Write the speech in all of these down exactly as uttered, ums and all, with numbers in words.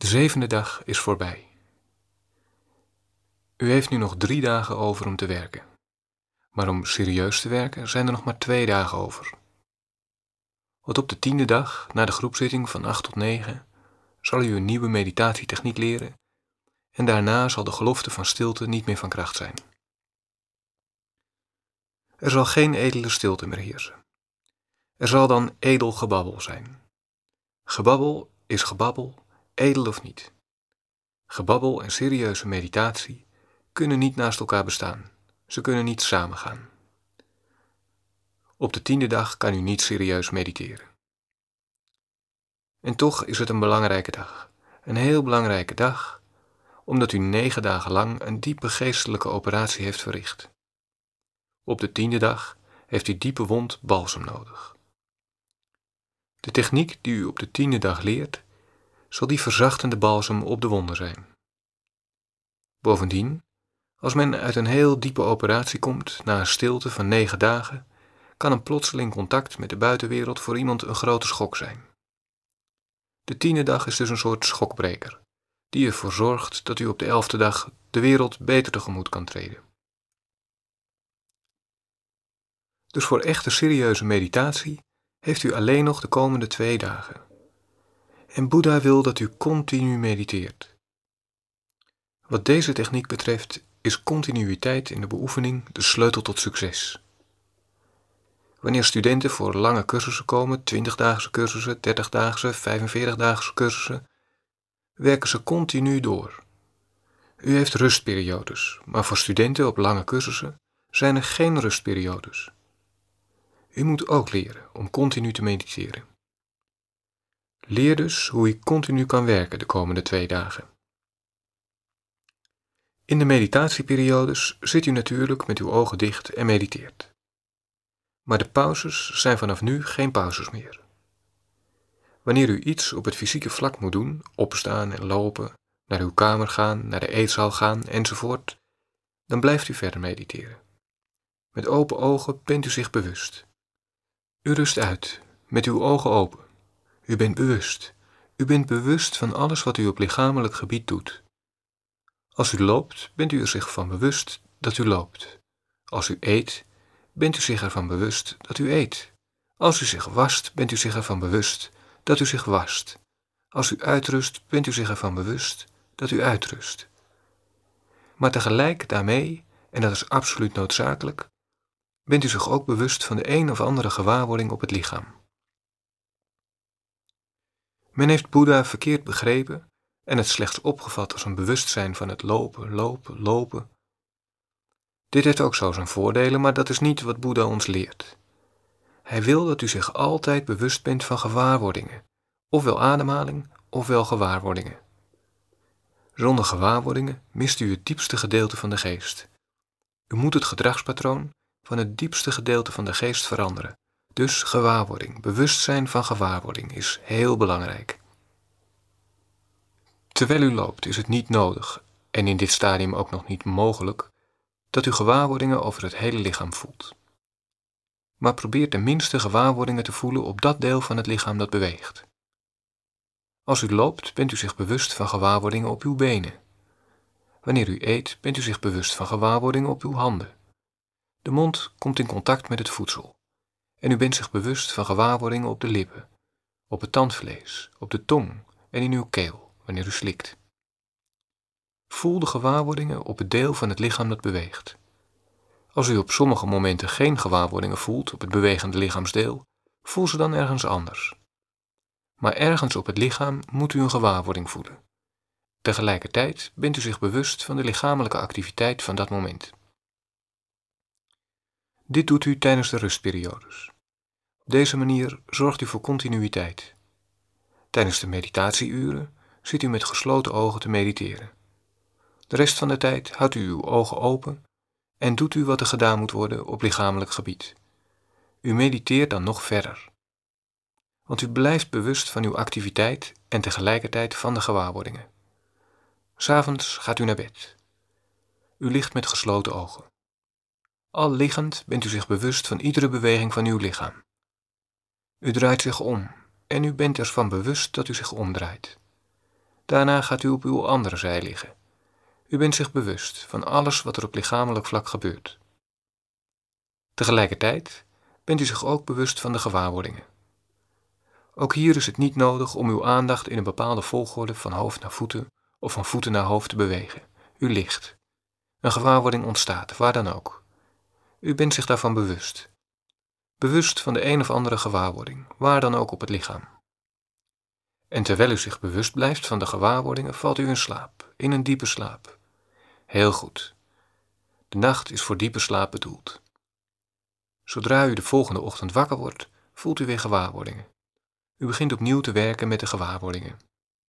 zevende dag is voorbij. U heeft nu nog drie dagen over om te werken. Maar om serieus te werken zijn er nog maar twee dagen over. Want op de tiende dag, na de groepzitting van acht tot negen, zal u een nieuwe meditatietechniek leren en daarna zal de gelofte van stilte niet meer van kracht zijn. Er zal geen edele stilte meer heersen. Er zal dan edel gebabbel zijn. Gebabbel is gebabbel, edel of niet. Gebabbel en serieuze meditatie kunnen niet naast elkaar bestaan. Ze kunnen niet samengaan. Op de tiende dag kan u niet serieus mediteren. En toch is het een belangrijke dag. Een heel belangrijke dag, omdat u negen dagen lang een diepe geestelijke operatie heeft verricht. Op de tiende dag heeft die diepe wond balsem nodig. De techniek die u op de tiende dag leert, zal die verzachtende balsem op de wonden zijn. Bovendien, als men uit een heel diepe operatie komt na een stilte van negen dagen, kan een plotseling contact met de buitenwereld voor iemand een grote schok zijn. De tiende dag is dus een soort schokbreker, die ervoor zorgt dat u op de elfde dag de wereld beter tegemoet kan treden. Dus voor echte serieuze meditatie heeft u alleen nog de komende twee dagen. En Boeddha wil dat u continu mediteert. Wat deze techniek betreft is continuïteit in de beoefening de sleutel tot succes. Wanneer studenten voor lange cursussen komen, twintigdaagse cursussen, dertigdaagse, vijfenveertigdaagse cursussen, werken ze continu door. U heeft rustperiodes, maar voor studenten op lange cursussen zijn er geen rustperiodes. U moet ook leren om continu te mediteren. Leer dus hoe u continu kan werken de komende twee dagen. In de meditatieperiodes zit u natuurlijk met uw ogen dicht en mediteert. Maar de pauzes zijn vanaf nu geen pauzes meer. Wanneer u iets op het fysieke vlak moet doen, opstaan en lopen, naar uw kamer gaan, naar de eetzaal gaan enzovoort, dan blijft u verder mediteren. Met open ogen bent u zich bewust. U rust uit, met uw ogen open. U bent bewust. U bent bewust van alles wat u op lichamelijk gebied doet. Als u loopt, bent u er zich van bewust dat u loopt. Als u eet, bent u zich ervan bewust dat u eet. Als u zich wast, bent u zich ervan bewust dat u zich wast. Als u uitrust, bent u zich ervan bewust dat u uitrust. Maar tegelijk daarmee, en dat is absoluut noodzakelijk, bent u zich ook bewust van de een of andere gewaarwording op het lichaam. Men heeft Boeddha verkeerd begrepen en het slechts opgevat als een bewustzijn van het lopen, lopen, lopen. Dit heeft ook zo zijn voordelen, maar dat is niet wat Boeddha ons leert. Hij wil dat u zich altijd bewust bent van gewaarwordingen, ofwel ademhaling, ofwel gewaarwordingen. Zonder gewaarwordingen mist u het diepste gedeelte van de geest. U moet het gedragspatroon van het diepste gedeelte van de geest veranderen. Dus gewaarwording, bewustzijn van gewaarwording is heel belangrijk. Terwijl u loopt is het niet nodig, en in dit stadium ook nog niet mogelijk, dat u gewaarwordingen over het hele lichaam voelt. Maar probeer de minste gewaarwordingen te voelen op dat deel van het lichaam dat beweegt. Als u loopt, bent u zich bewust van gewaarwordingen op uw benen. Wanneer u eet, bent u zich bewust van gewaarwordingen op uw handen. De mond komt in contact met het voedsel. En u bent zich bewust van gewaarwordingen op de lippen, op het tandvlees, op de tong en in uw keel, wanneer u slikt. Voel de gewaarwordingen op het deel van het lichaam dat beweegt. Als u op sommige momenten geen gewaarwordingen voelt op het bewegende lichaamsdeel, voel ze dan ergens anders. Maar ergens op het lichaam moet u een gewaarwording voelen. Tegelijkertijd bent u zich bewust van de lichamelijke activiteit van dat moment. Dit doet u tijdens de rustperiodes. Op deze manier zorgt u voor continuïteit. Tijdens de meditatieuren zit u met gesloten ogen te mediteren. De rest van de tijd houdt u uw ogen open en doet u wat er gedaan moet worden op lichamelijk gebied. U mediteert dan nog verder. Want u blijft bewust van uw activiteit en tegelijkertijd van de gewaarwordingen. 'S Avonds gaat u naar bed. U ligt met gesloten ogen. Al liggend bent u zich bewust van iedere beweging van uw lichaam. U draait zich om en u bent ervan bewust dat u zich omdraait. Daarna gaat u op uw andere zij liggen. U bent zich bewust van alles wat er op lichamelijk vlak gebeurt. Tegelijkertijd bent u zich ook bewust van de gewaarwordingen. Ook hier is het niet nodig om uw aandacht in een bepaalde volgorde van hoofd naar voeten of van voeten naar hoofd te bewegen. U ligt. Een gewaarwording ontstaat, waar dan ook. U bent zich daarvan bewust. Bewust van de een of andere gewaarwording, waar dan ook op het lichaam. En terwijl u zich bewust blijft van de gewaarwordingen, valt u in slaap, in een diepe slaap. Heel goed. De nacht is voor diepe slaap bedoeld. Zodra u de volgende ochtend wakker wordt, voelt u weer gewaarwordingen. U begint opnieuw te werken met de gewaarwordingen.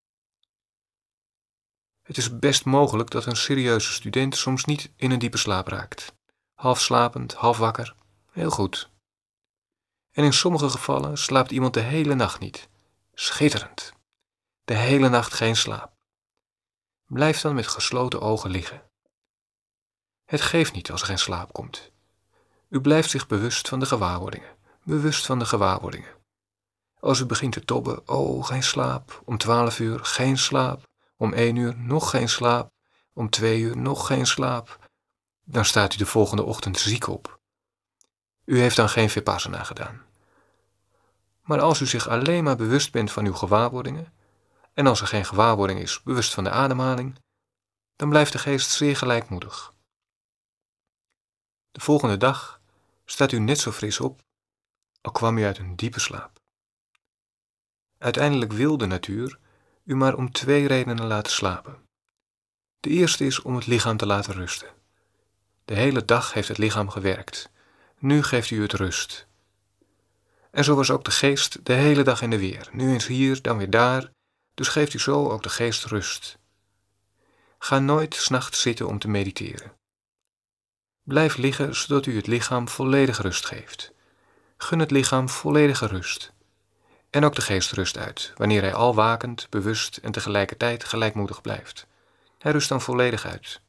Het is best mogelijk dat een serieuze student soms niet in een diepe slaap raakt. Half slapend, half wakker. Heel goed. En in sommige gevallen slaapt iemand de hele nacht niet. Schitterend. De hele nacht geen slaap. Blijf dan met gesloten ogen liggen. Het geeft niet als er geen slaap komt. U blijft zich bewust van de gewaarwordingen. Bewust van de gewaarwordingen. Als u begint te tobben, oh, geen slaap. Om twaalf uur, geen slaap. Om één uur, nog geen slaap. Om twee uur, nog geen slaap. Dan staat u de volgende ochtend ziek op. U heeft dan geen vipassana gedaan. Maar als u zich alleen maar bewust bent van uw gewaarwordingen, en als er geen gewaarwording is, bewust van de ademhaling, dan blijft de geest zeer gelijkmoedig. De volgende dag staat u net zo fris op, al kwam u uit een diepe slaap. Uiteindelijk wil de natuur u maar om twee redenen laten slapen. De eerste is om het lichaam te laten rusten. De hele dag heeft het lichaam gewerkt. Nu geeft u het rust. En zo was ook de geest de hele dag in de weer. Nu eens hier, dan weer daar. Dus geeft u zo ook de geest rust. Ga nooit 's nachts zitten om te mediteren. Blijf liggen zodat u het lichaam volledig rust geeft. Gun het lichaam volledige rust. En ook de geest rust uit, wanneer hij al wakend, bewust en tegelijkertijd gelijkmoedig blijft. Hij rust dan volledig uit.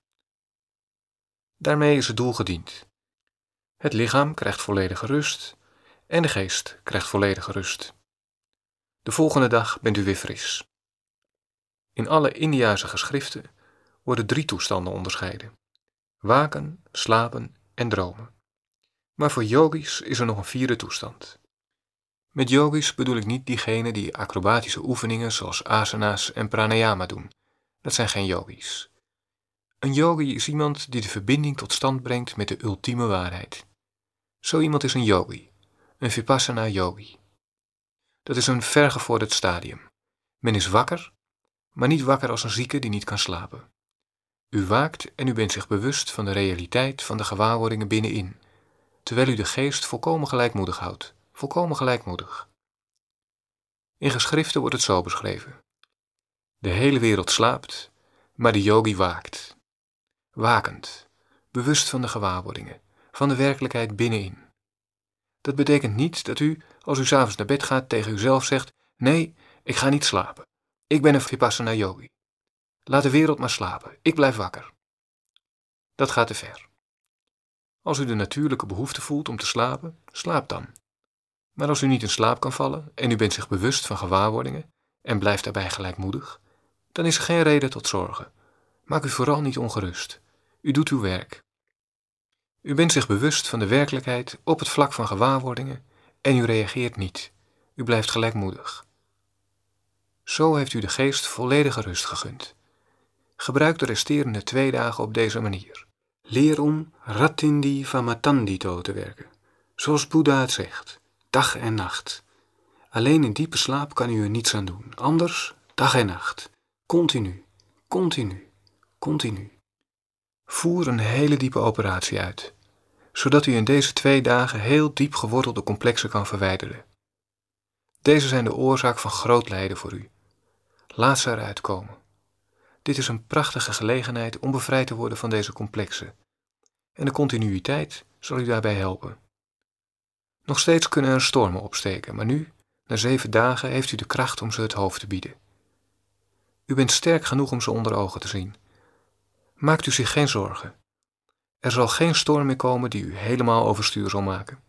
Daarmee is het doel gediend. Het lichaam krijgt volledige rust en de geest krijgt volledige rust. De volgende dag bent u weer fris. In alle Indiase geschriften worden drie toestanden onderscheiden: waken, slapen en dromen. Maar voor yogis is er nog een vierde toestand. Met yogis bedoel ik niet diegenen die acrobatische oefeningen zoals asana's en pranayama doen. Dat zijn geen yogis. Een yogi is iemand die de verbinding tot stand brengt met de ultieme waarheid. Zo iemand is een yogi, een vipassana yogi. Dat is een vergevorderd stadium. Men is wakker, maar niet wakker als een zieke die niet kan slapen. U waakt en u bent zich bewust van de realiteit van de gewaarwordingen binnenin, terwijl u de geest volkomen gelijkmoedig houdt. Volkomen gelijkmoedig. In geschriften wordt het zo beschreven. De hele wereld slaapt, maar de yogi waakt. Wakend, bewust van de gewaarwordingen, van de werkelijkheid binnenin. Dat betekent niet dat u, als u 's avonds naar bed gaat, tegen uzelf zegt: nee, ik ga niet slapen. Ik ben een vipassana yogi. Laat de wereld maar slapen, ik blijf wakker. Dat gaat te ver. Als u de natuurlijke behoefte voelt om te slapen, slaap dan. Maar als u niet in slaap kan vallen en u bent zich bewust van gewaarwordingen en blijft daarbij gelijkmoedig, dan is er geen reden tot zorgen. Maak u vooral niet ongerust. U doet uw werk. U bent zich bewust van de werkelijkheid op het vlak van gewaarwordingen en u reageert niet. U blijft gelijkmoedig. Zo heeft u de geest volledige rust gegund. Gebruik de resterende twee dagen op deze manier. Leer om Rattindi Vamatandito te werken, zoals Boeddha het zegt, dag en nacht. Alleen in diepe slaap kan u er niets aan doen, anders dag en nacht. Continu, continu, continu. Voer een hele diepe operatie uit, zodat u in deze twee dagen heel diep gewortelde complexen kan verwijderen. Deze zijn de oorzaak van groot lijden voor u. Laat ze eruit komen. Dit is een prachtige gelegenheid om bevrijd te worden van deze complexen. En de continuïteit zal u daarbij helpen. Nog steeds kunnen er stormen opsteken, maar nu, na zeven dagen, heeft u de kracht om ze het hoofd te bieden. U bent sterk genoeg om ze onder ogen te zien. Maakt u zich geen zorgen. Er zal geen storm meer komen die u helemaal overstuur zal maken.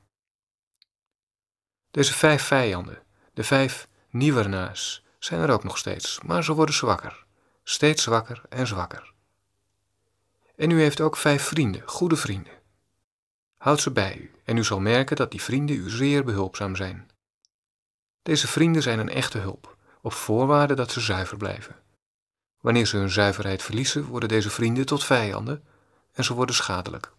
Deze vijf vijanden, de vijf nivarna's, zijn er ook nog steeds, maar ze worden zwakker. steeds zwakker en zwakker. En u heeft ook vijf vrienden, goede vrienden. Houd ze bij u en u zal merken dat die vrienden u zeer behulpzaam zijn. Deze vrienden zijn een echte hulp, op voorwaarde dat ze zuiver blijven. Wanneer ze hun zuiverheid verliezen, worden deze vrienden tot vijanden en ze worden schadelijk.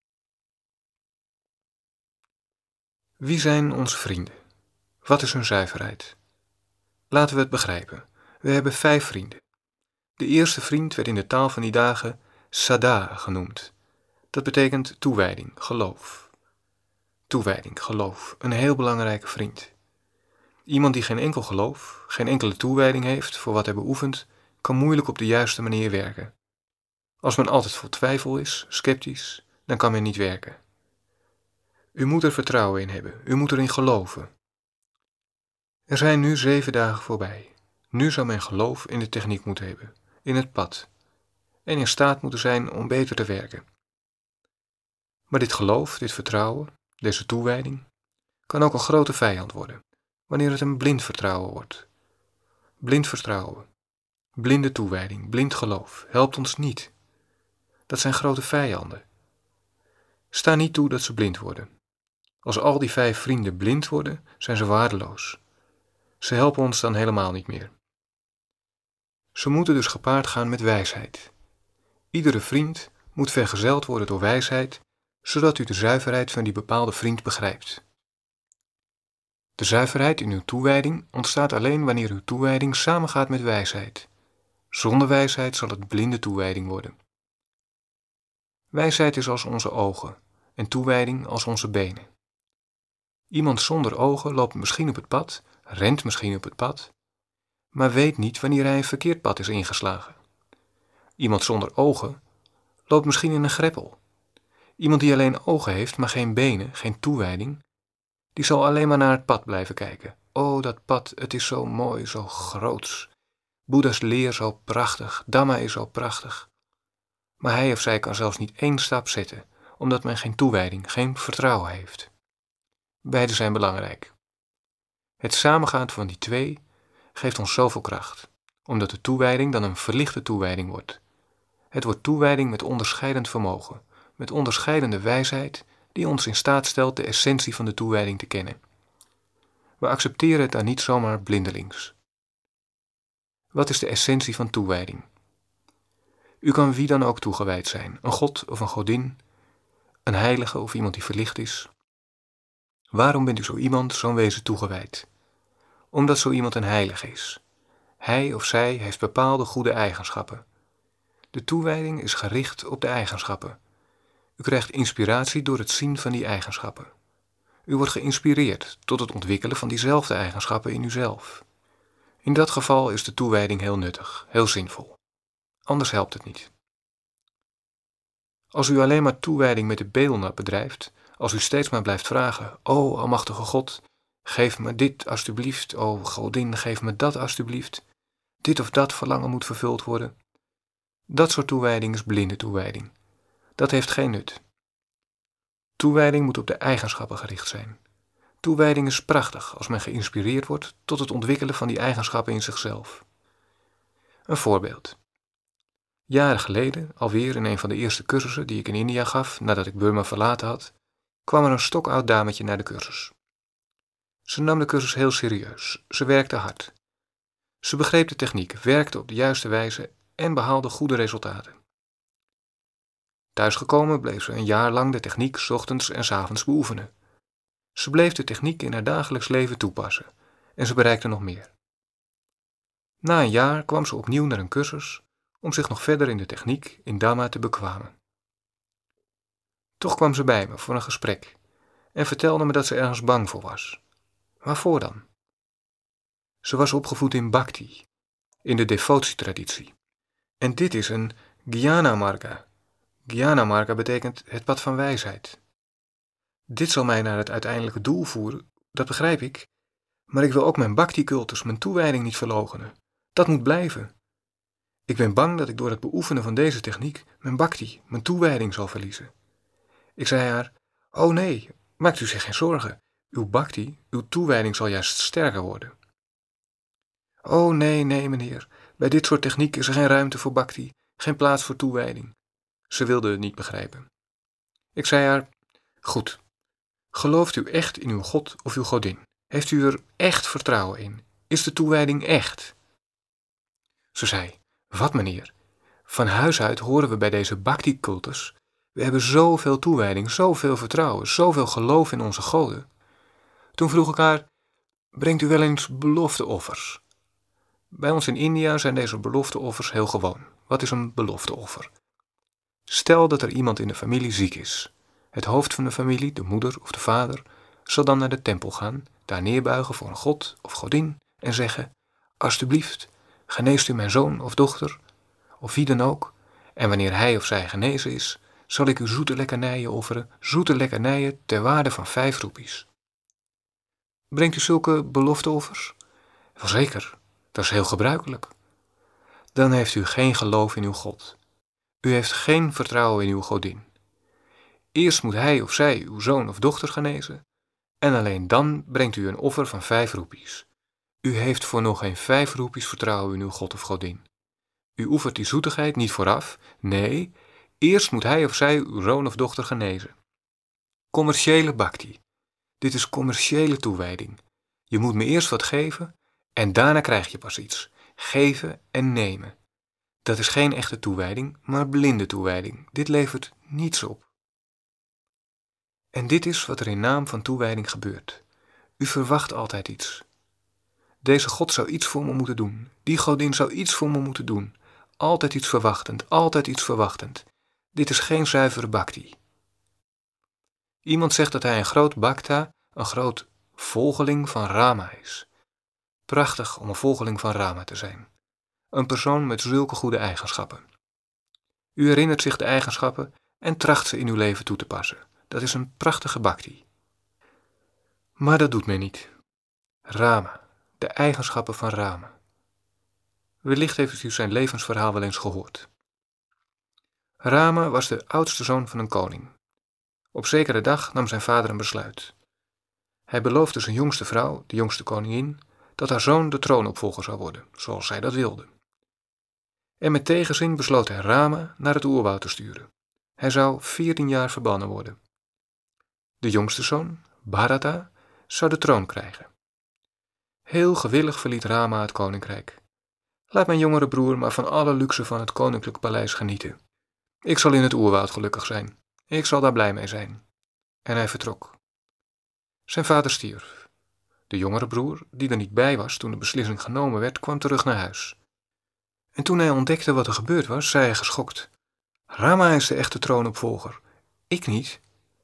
Wie zijn onze vrienden? Wat is hun zuiverheid? Laten we het begrijpen. We hebben vijf vrienden. De eerste vriend werd in de taal van die dagen Sada genoemd. Dat betekent toewijding, geloof. Toewijding, geloof, een heel belangrijke vriend. Iemand die geen enkel geloof, geen enkele toewijding heeft voor wat hij beoefent, kan moeilijk op de juiste manier werken. Als men altijd vol twijfel is, sceptisch, dan kan men niet werken. U moet er vertrouwen in hebben, u moet erin geloven. Er zijn nu zeven dagen voorbij. Nu zou men geloof in de techniek moeten hebben, in het pad, en in staat moeten zijn om beter te werken. Maar dit geloof, dit vertrouwen, deze toewijding, kan ook een grote vijand worden, wanneer het een blind vertrouwen wordt. Blind vertrouwen, blinde toewijding, blind geloof, helpt ons niet. Dat zijn grote vijanden. Sta niet toe dat ze blind worden. Als al die vijf vrienden blind worden, zijn ze waardeloos. Ze helpen ons dan helemaal niet meer. Ze moeten dus gepaard gaan met wijsheid. Iedere vriend moet vergezeld worden door wijsheid, zodat u de zuiverheid van die bepaalde vriend begrijpt. De zuiverheid in uw toewijding ontstaat alleen wanneer uw toewijding samengaat met wijsheid. Zonder wijsheid zal het blinde toewijding worden. Wijsheid is als onze ogen en toewijding als onze benen. Iemand zonder ogen loopt misschien op het pad, rent misschien op het pad, maar weet niet wanneer hij een verkeerd pad is ingeslagen. Iemand zonder ogen loopt misschien in een greppel. Iemand die alleen ogen heeft, maar geen benen, geen toewijding, die zal alleen maar naar het pad blijven kijken. O, dat pad, het is zo mooi, zo groots. Boeddha's leer zo prachtig, Dhamma is zo prachtig. Maar hij of zij kan zelfs niet één stap zetten, omdat men geen toewijding, geen vertrouwen heeft. Beide zijn belangrijk. Het samengaan van die twee geeft ons zoveel kracht, omdat de toewijding dan een verlichte toewijding wordt. Het wordt toewijding met onderscheidend vermogen, met onderscheidende wijsheid, die ons in staat stelt de essentie van de toewijding te kennen. We accepteren het dan niet zomaar blindelings. Wat is de essentie van toewijding? U kan wie dan ook toegewijd zijn, een god of een godin, een heilige of iemand die verlicht is. Waarom bent u zo iemand, zo'n wezen toegewijd? Omdat zo iemand een heilige is. Hij of zij heeft bepaalde goede eigenschappen. De toewijding is gericht op de eigenschappen. U krijgt inspiratie door het zien van die eigenschappen. U wordt geïnspireerd tot het ontwikkelen van diezelfde eigenschappen in uzelf. In dat geval is de toewijding heel nuttig, heel zinvol. Anders helpt het niet. Als u alleen maar toewijding met de bedelnap bedrijft, als u steeds maar blijft vragen, o almachtige God, geef me dit alstublieft, o godin, geef me dat alstublieft, dit of dat verlangen moet vervuld worden. Dat soort toewijding is blinde toewijding. Dat heeft geen nut. Toewijding moet op de eigenschappen gericht zijn. Toewijding is prachtig als men geïnspireerd wordt tot het ontwikkelen van die eigenschappen in zichzelf. Een voorbeeld. Jaren geleden, alweer in een van de eerste cursussen die ik in India gaf nadat ik Burma verlaten had, kwam er een stokoud dametje naar de cursus. Ze nam de cursus heel serieus, ze werkte hard. Ze begreep de techniek, werkte op de juiste wijze en behaalde goede resultaten. Thuisgekomen bleef ze een jaar lang de techniek 's ochtends en 's avonds beoefenen. Ze bleef de techniek in haar dagelijks leven toepassen en ze bereikte nog meer. Na een jaar kwam ze opnieuw naar een cursus om zich nog verder in de techniek, in Dhamma te bekwamen. Toch kwam ze bij me voor een gesprek en vertelde me dat ze ergens bang voor was. Waarvoor dan? Ze was opgevoed in bhakti, in de devotietraditie. En dit is een Jnana Marga. Jnana Marga betekent het pad van wijsheid. Dit zal mij naar het uiteindelijke doel voeren, dat begrijp ik, maar ik wil ook mijn bhakti-cultus, mijn toewijding niet verloochenen. Dat moet blijven. Ik ben bang dat ik door het beoefenen van deze techniek mijn bhakti, mijn toewijding zal verliezen. Ik zei haar, oh nee, maakt u zich geen zorgen. Uw bhakti, uw toewijding zal juist sterker worden. Oh nee, nee meneer, Bij dit soort techniek is er geen ruimte voor bhakti, geen plaats voor toewijding. Ze wilde het niet begrijpen. Ik zei haar, goed, gelooft u echt in uw God of uw godin? Heeft u er echt vertrouwen in? Is de toewijding echt? Ze zei, wat meneer? Van huis uit horen we bij deze bhakti-cultus. We hebben zoveel toewijding, zoveel vertrouwen, zoveel geloof in onze goden. Toen vroeg ik haar, brengt u wel eens belofteoffers? Bij ons in India zijn deze belofteoffers heel gewoon. Wat is een belofteoffer? Stel dat er iemand in de familie ziek is. Het hoofd van de familie, de moeder of de vader, zal dan naar de tempel gaan, daar neerbuigen voor een god of godin en zeggen, alstublieft, geneest u mijn zoon of dochter, of wie dan ook, en wanneer hij of zij genezen is, zal ik u zoete lekkernijen offeren, zoete lekkernijen ter waarde van vijf roepies. Brengt u zulke belofteoffers? Wel zeker, dat is heel gebruikelijk. Dan heeft u geen geloof in uw God. U heeft geen vertrouwen in uw godin. Eerst moet hij of zij uw zoon of dochter genezen, en alleen dan brengt u een offer van vijf roepies. U heeft voor nog geen vijf roepies vertrouwen in uw God of godin. U oefent die zoetigheid niet vooraf, nee, eerst moet hij of zij uw zoon of dochter genezen. Commerciële bhakti. Dit is commerciële toewijding. Je moet me eerst wat geven en daarna krijg je pas iets. Geven en nemen. Dat is geen echte toewijding, maar blinde toewijding. Dit levert niets op. En dit is wat er in naam van toewijding gebeurt. U verwacht altijd iets. Deze God zou iets voor me moeten doen. Die godin zou iets voor me moeten doen. Altijd iets verwachtend, altijd iets verwachtend. Dit is geen zuivere bhakti. Iemand zegt dat hij een groot bhakta, een groot volgeling van Rama is. Prachtig om een volgeling van Rama te zijn. Een persoon met zulke goede eigenschappen. U herinnert zich de eigenschappen en tracht ze in uw leven toe te passen. Dat is een prachtige bhakti. Maar dat doet men niet. Rama, de eigenschappen van Rama. Wellicht heeft u zijn levensverhaal wel eens gehoord. Rama was de oudste zoon van een koning. Op zekere dag nam zijn vader een besluit. Hij beloofde zijn jongste vrouw, de jongste koningin, dat haar zoon de troonopvolger zou worden, zoals zij dat wilde. En met tegenzin besloot hij Rama naar het oerwoud te sturen. Hij zou veertien jaar verbannen worden. De jongste zoon, Bharata, zou de troon krijgen. Heel gewillig verliet Rama het koninkrijk. Laat mijn jongere broer maar van alle luxe van het koninklijk paleis genieten. Ik zal in het oerwoud gelukkig zijn. Ik zal daar blij mee zijn. En hij vertrok. Zijn vader stierf. De jongere broer, die er niet bij was toen de beslissing genomen werd, kwam terug naar huis. En toen hij ontdekte wat er gebeurd was, zei hij geschokt: Rama is de echte troonopvolger, ik niet.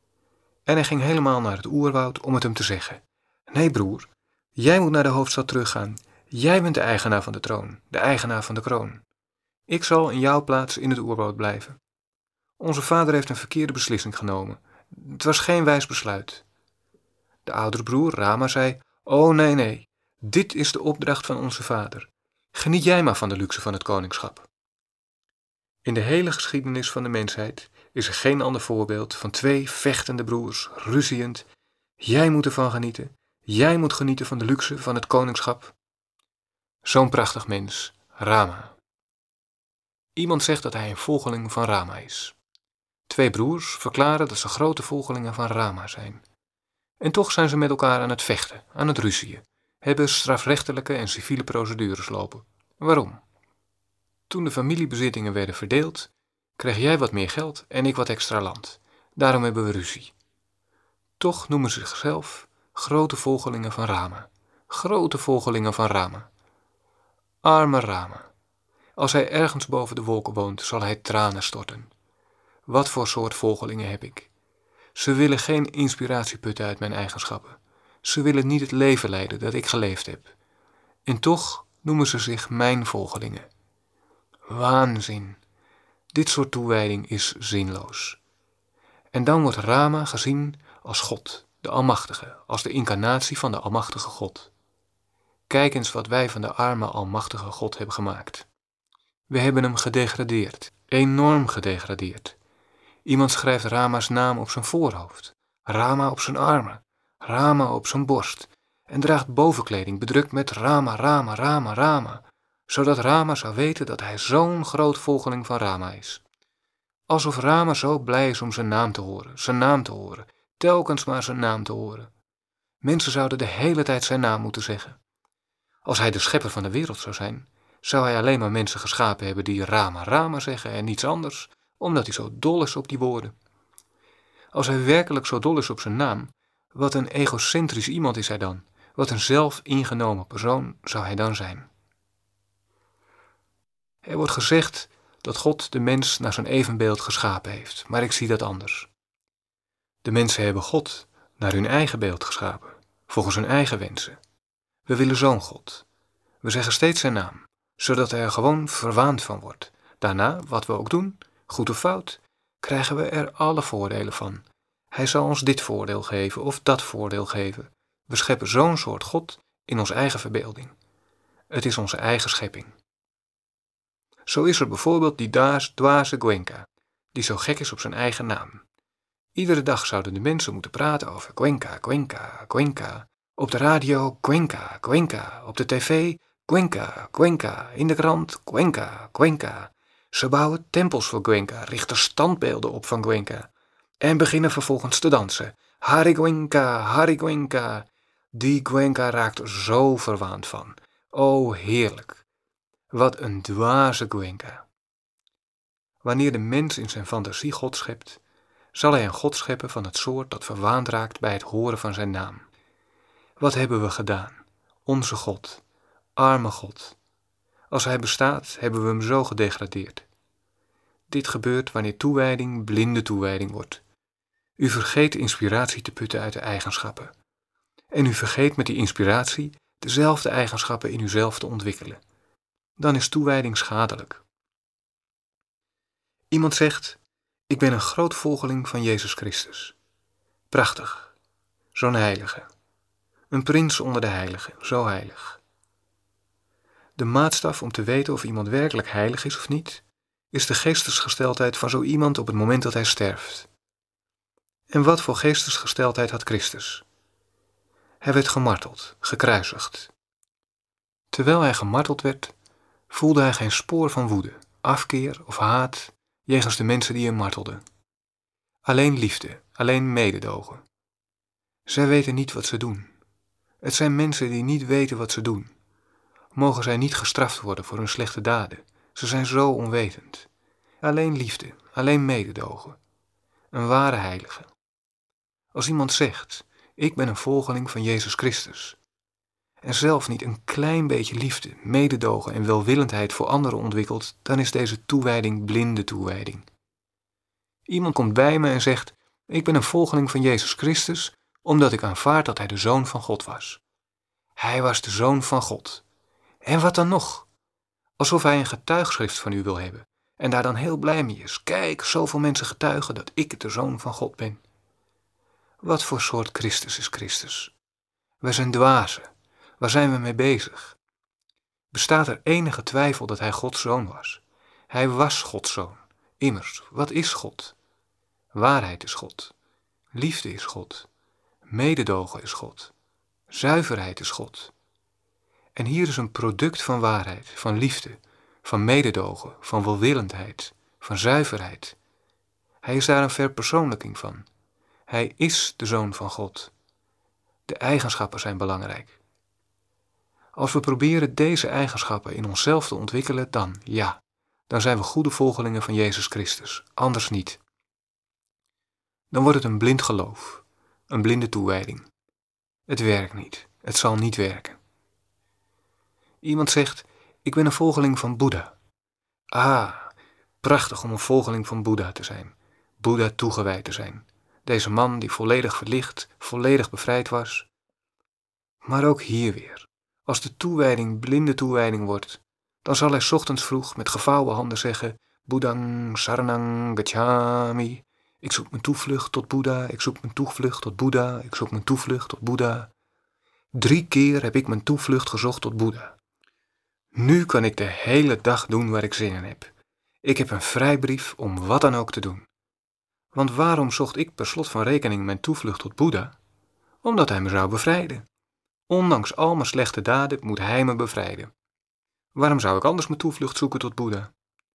En hij ging helemaal naar het oerwoud om het hem te zeggen: nee broer, jij moet naar de hoofdstad teruggaan. Jij bent de eigenaar van de troon, de eigenaar van de kroon. Ik zal in jouw plaats in het oerwoud blijven. Onze vader heeft een verkeerde beslissing genomen. Het was geen wijs besluit. De oudere broer, Rama, zei: oh nee, nee, dit is de opdracht van onze vader. Geniet jij maar van de luxe van het koningschap. In de hele geschiedenis van de mensheid is er geen ander voorbeeld van twee vechtende broers, ruziënd. Jij moet ervan genieten, jij moet genieten van de luxe van het koningschap. Zo'n prachtig mens, Rama. Iemand zegt dat hij een volgeling van Rama is. Twee broers verklaren dat ze grote volgelingen van Rama zijn. En toch zijn ze met elkaar aan het vechten, aan het ruzieën, hebben strafrechtelijke en civiele procedures lopen. Waarom? Toen de familiebezittingen werden verdeeld, kreeg jij wat meer geld en ik wat extra land. Daarom hebben we ruzie. Toch noemen ze zichzelf grote volgelingen van Rama. Grote volgelingen van Rama. Arme Rama. Als hij ergens boven de wolken woont, zal hij tranen storten. Wat voor soort volgelingen heb ik? Ze willen geen inspiratie putten uit mijn eigenschappen. Ze willen niet het leven leiden dat ik geleefd heb. En toch noemen ze zich mijn volgelingen. Waanzin. Dit soort toewijding is zinloos. En dan wordt Rama gezien als God, de Almachtige, als de incarnatie van de Almachtige God. Kijk eens wat wij van de arme Almachtige God hebben gemaakt. We hebben hem gedegradeerd, enorm gedegradeerd. Iemand schrijft Rama's naam op zijn voorhoofd, Rama op zijn armen, Rama op zijn borst en draagt bovenkleding bedrukt met Rama, Rama, Rama, Rama. zodat Rama zou weten dat hij zo'n groot volgeling van Rama is. Alsof Rama zo blij is om zijn naam te horen, zijn naam te horen, telkens maar zijn naam te horen. Mensen zouden de hele tijd zijn naam moeten zeggen. Als hij de schepper van de wereld zou zijn, zou hij alleen maar mensen geschapen hebben die Rama, Rama zeggen en niets anders, omdat hij zo dol is op die woorden. Als hij werkelijk zo dol is op zijn naam, wat een egocentrisch iemand is hij dan, wat een zelfingenomen persoon zou hij dan zijn. Er wordt gezegd dat God de mens naar zijn evenbeeld geschapen heeft, maar ik zie dat anders. De mensen hebben God naar hun eigen beeld geschapen, volgens hun eigen wensen. We willen zo'n God. We zeggen steeds zijn naam, zodat hij er gewoon verwaand van wordt. Daarna, wat we ook doen, goed of fout, krijgen we er alle voordelen van. Hij zal ons dit voordeel geven of dat voordeel geven. We scheppen zo'n soort God in onze eigen verbeelding. Het is onze eigen schepping. Zo is er bijvoorbeeld die daas, dwaze Gwenka, die zo gek is op zijn eigen naam. Iedere dag zouden de mensen moeten praten over Gwenka, Gwenka, Gwenka. Op de radio Gwenka, Gwenka. Op de tv Gwenka, Gwenka. In de krant Gwenka, Gwenka. Ze bouwen tempels voor Gwenka, richten standbeelden op van Gwenka en beginnen vervolgens te dansen. Hari Gwenka, Hari Gwenka. Die Gwenka raakt er zo verwaand van. O, heerlijk. Wat een dwaze Gwenka. Wanneer de mens in zijn fantasie God schept, zal hij een God scheppen van het soort dat verwaand raakt bij het horen van zijn naam. Wat hebben we gedaan? Onze God, arme God. Als hij bestaat, hebben we hem zo gedegradeerd. Dit gebeurt wanneer toewijding blinde toewijding wordt. U vergeet de inspiratie te putten uit de eigenschappen. En u vergeet met die inspiratie dezelfde eigenschappen in uzelf te ontwikkelen. Dan is toewijding schadelijk. Iemand zegt, ik ben een groot volgeling van Jezus Christus. Prachtig, zo'n heilige. Een prins onder de heiligen, zo heilig. De maatstaf om te weten of iemand werkelijk heilig is of niet, is de geestesgesteldheid van zo iemand op het moment dat hij sterft. En wat voor geestesgesteldheid had Christus? Hij werd gemarteld, gekruisigd. Terwijl hij gemarteld werd, voelde hij geen spoor van woede, afkeer of haat jegens de mensen die hem martelden. Alleen liefde, alleen mededogen. Zij weten niet wat ze doen. Het zijn mensen die niet weten wat ze doen. Mogen zij niet gestraft worden voor hun slechte daden. Ze zijn zo onwetend. Alleen liefde, alleen mededogen. Een ware heilige. Als iemand zegt, ik ben een volgeling van Jezus Christus, en zelf niet een klein beetje liefde, mededogen en welwillendheid voor anderen ontwikkelt, dan is deze toewijding blinde toewijding. Iemand komt bij me en zegt, ik ben een volgeling van Jezus Christus, omdat ik aanvaard dat hij de Zoon van God was. Hij was de Zoon van God. En wat dan nog? Alsof hij een getuigschrift van u wil hebben en daar dan heel blij mee is. Kijk, zoveel mensen getuigen dat ik de Zoon van God ben. Wat voor soort Christus is Christus? Wij zijn dwazen. Waar zijn we mee bezig? Bestaat er enige twijfel dat hij Gods Zoon was? Hij was Gods Zoon. Immers, wat is God? Waarheid is God. Liefde is God. Mededogen is God. Zuiverheid is God. En hier is een product van waarheid, van liefde, van mededogen, van welwillendheid, van zuiverheid. Hij is daar een verpersoonlijking van. Hij is de Zoon van God. De eigenschappen zijn belangrijk. Als we proberen deze eigenschappen in onszelf te ontwikkelen, dan ja, dan zijn we goede volgelingen van Jezus Christus, anders niet. Dan wordt het een blind geloof, een blinde toewijding. Het werkt niet, het zal niet werken. Iemand zegt, ik ben een volgeling van Boeddha. Ah, prachtig om een volgeling van Boeddha te zijn, Boeddha toegewijd te zijn. Deze man die volledig verlicht, volledig bevrijd was. Maar ook hier weer, als de toewijding blinde toewijding wordt, dan zal hij 's ochtends vroeg met gevouwen handen zeggen, Boeddhang saranang gacchami. Ik zoek mijn toevlucht tot Boeddha, ik zoek mijn toevlucht tot Boeddha, ik zoek mijn toevlucht tot Boeddha. Drie keer heb ik mijn toevlucht gezocht tot Boeddha. Nu kan ik de hele dag doen waar ik zin in heb. Ik heb een vrijbrief om wat dan ook te doen. Want waarom zocht ik per slot van rekening mijn toevlucht tot Boeddha? Omdat hij me zou bevrijden. Ondanks al mijn slechte daden moet hij me bevrijden. Waarom zou ik anders mijn toevlucht zoeken tot Boeddha?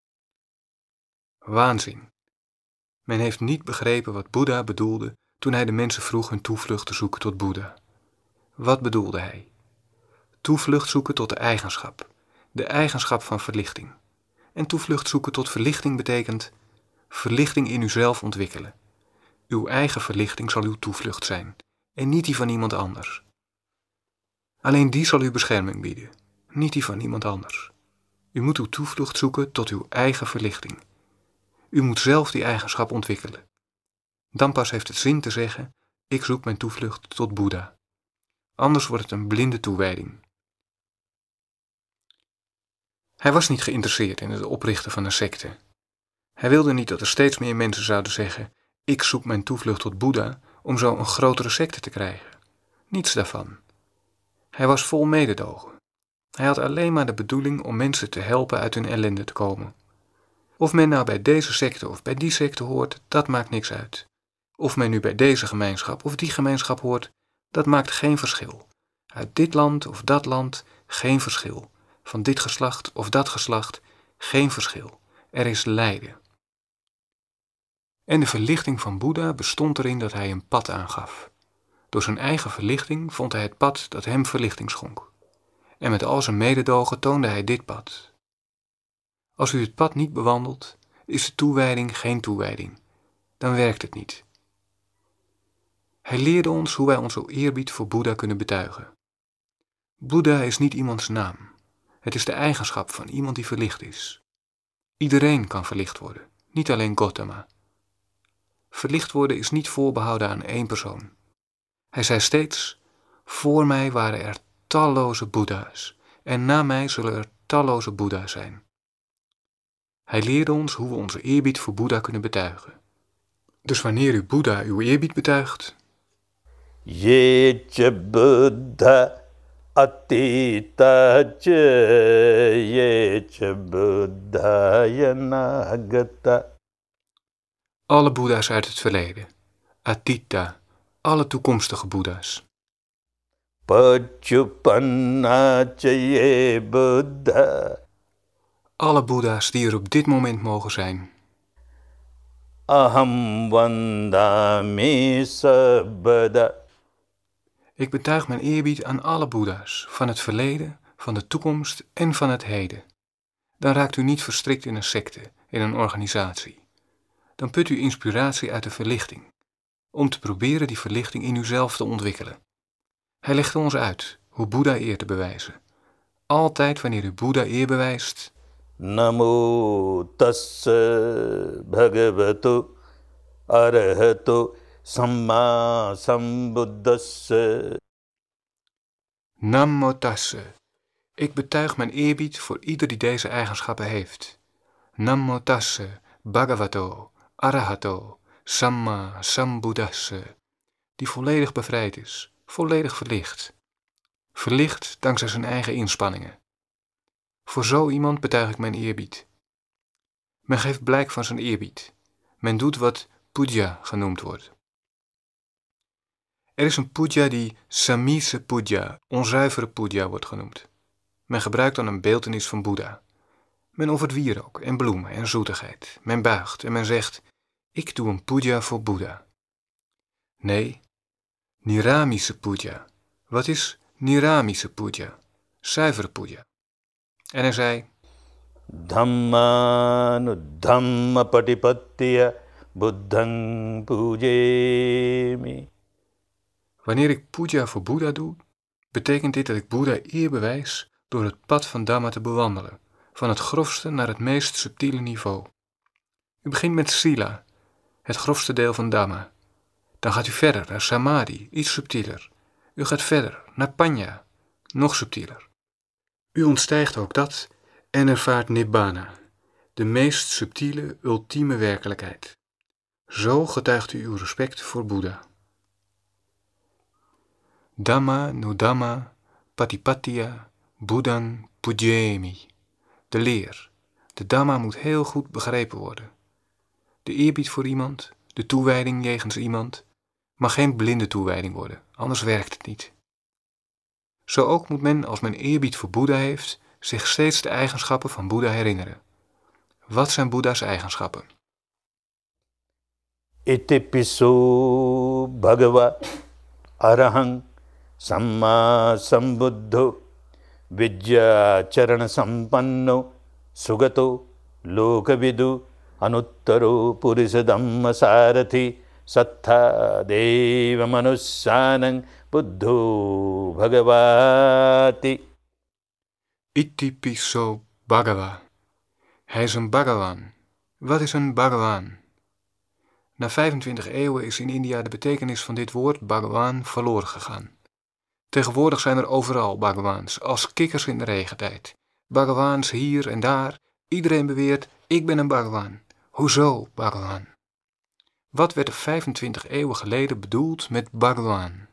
Waanzin. Men heeft niet begrepen wat Boeddha bedoelde toen hij de mensen vroeg hun toevlucht te zoeken tot Boeddha. Wat bedoelde hij? Toevlucht zoeken tot de eigenschap, de eigenschap van verlichting. En toevlucht zoeken tot verlichting betekent verlichting in uzelf ontwikkelen. Uw eigen verlichting zal uw toevlucht zijn en niet die van iemand anders. Alleen die zal u bescherming bieden, niet die van iemand anders. U moet uw toevlucht zoeken tot uw eigen verlichting. U moet zelf die eigenschap ontwikkelen. Dan pas heeft het zin te zeggen, ik zoek mijn toevlucht tot Boeddha. Anders wordt het een blinde toewijding. Hij was niet geïnteresseerd in het oprichten van een secte. Hij wilde niet dat er steeds meer mensen zouden zeggen, ik zoek mijn toevlucht tot Boeddha om zo een grotere secte te krijgen. Niets daarvan. Hij was vol mededogen. Hij had alleen maar de bedoeling om mensen te helpen uit hun ellende te komen. Of men nou bij deze secte of bij die secte hoort, dat maakt niks uit. Of men nu bij deze gemeenschap of die gemeenschap hoort, dat maakt geen verschil. Uit dit land of dat land, geen verschil. Van dit geslacht of dat geslacht, geen verschil. Er is lijden. En de verlichting van Boeddha bestond erin dat hij een pad aangaf. Door zijn eigen verlichting vond hij het pad dat hem verlichting schonk. En met al zijn mededogen toonde hij dit pad. Als u het pad niet bewandelt, is de toewijding geen toewijding. Dan werkt het niet. Hij leerde ons hoe wij onze eerbied voor Boeddha kunnen betuigen. Boeddha is niet iemands naam. Het is de eigenschap van iemand die verlicht is. Iedereen kan verlicht worden, niet alleen Gautama. Verlicht worden is niet voorbehouden aan één persoon. Hij zei steeds, voor mij waren er talloze Boeddha's en na mij zullen er talloze Boeddha's zijn. Hij leerde ons hoe we onze eerbied voor Boeddha kunnen betuigen. Dus wanneer u Boeddha uw eerbied betuigt, Yecha Buddha Atita cha Yecha Buddha Yanagata. alle Boeddha's uit het verleden, Atita, alle toekomstige Boeddha's. Pachupanna cha Ye Buddha. Alle Boeddha's die er op dit moment mogen zijn. Aham vandami sabada. Ik betuig mijn eerbied aan alle Boeddha's, van het verleden, van de toekomst en van het heden. Dan raakt u niet verstrikt in een secte, in een organisatie. Dan put u inspiratie uit de verlichting, om te proberen die verlichting in uzelf te ontwikkelen. Hij legde ons uit hoe Boeddha eer te bewijzen. Altijd wanneer u Boeddha eer bewijst, Namo tassa bhagavato arahato samma sambuddhassa. Namo Tassa. Ik betuig mijn eerbied voor ieder die deze eigenschappen heeft. Namo Tassa Bhagavato Arahato Samma Sambuddhassa. Die volledig bevrijd is, volledig verlicht. Verlicht dankzij zijn eigen inspanningen. Voor zo iemand betuig ik mijn eerbied. Men geeft blijk van zijn eerbied. Men doet wat puja genoemd wordt. Er is een puja die samise puja, onzuivere puja, wordt genoemd. Men gebruikt dan een beeltenis van Boeddha. Men offert wierook en bloemen en zoetigheid. Men buigt en men zegt, ik doe een puja voor Boeddha. Nee, niramische puja. Wat is niramische puja? Zuivere puja. En hij zei, Dhammanu dhamma patipattiya buddhang pujemi. wanneer ik puja voor Boeddha doe, betekent dit dat ik Boeddha eer bewijs door het pad van Dhamma te bewandelen, van het grofste naar het meest subtiele niveau. U begint met Sila, het grofste deel van Dhamma. Dan gaat u verder naar Samadhi, iets subtieler. U gaat verder naar Panya, nog subtieler. U ontstijgt ook dat en ervaart Nibbana, de meest subtiele, ultieme werkelijkheid. Zo getuigt u uw respect voor Boeddha. Dhamma nu Dhamma Patipattiya Buddhang Pujemi. De leer. De Dhamma moet heel goed begrepen worden. De eerbied voor iemand, de toewijding jegens iemand, mag geen blinde toewijding worden, anders werkt het niet. Zo ook moet men, als men eerbied voor Boeddha heeft, zich steeds de eigenschappen van Boeddha herinneren. Wat zijn Boeddha's eigenschappen? Itipiso bhagava arahang samma sambuddho vidya charana sampanno sugato lokavidu anuttaro purisa dhamma sarathi sattha deva manussanang buddho bhagavati. Itipiso Bhagava. Hij is een Bhagawan. Wat is een Bhagawan? Na vijfentwintig eeuwen is in India de betekenis van dit woord Bhagawan verloren gegaan. Tegenwoordig zijn er overal Bhagawans, als kikkers in de regentijd. Bhagawans hier en daar. Iedereen beweert, ik ben een Bhagawan. Hoezo Bhagawan? Wat werd er vijfentwintig eeuwen geleden bedoeld met Bhagawan?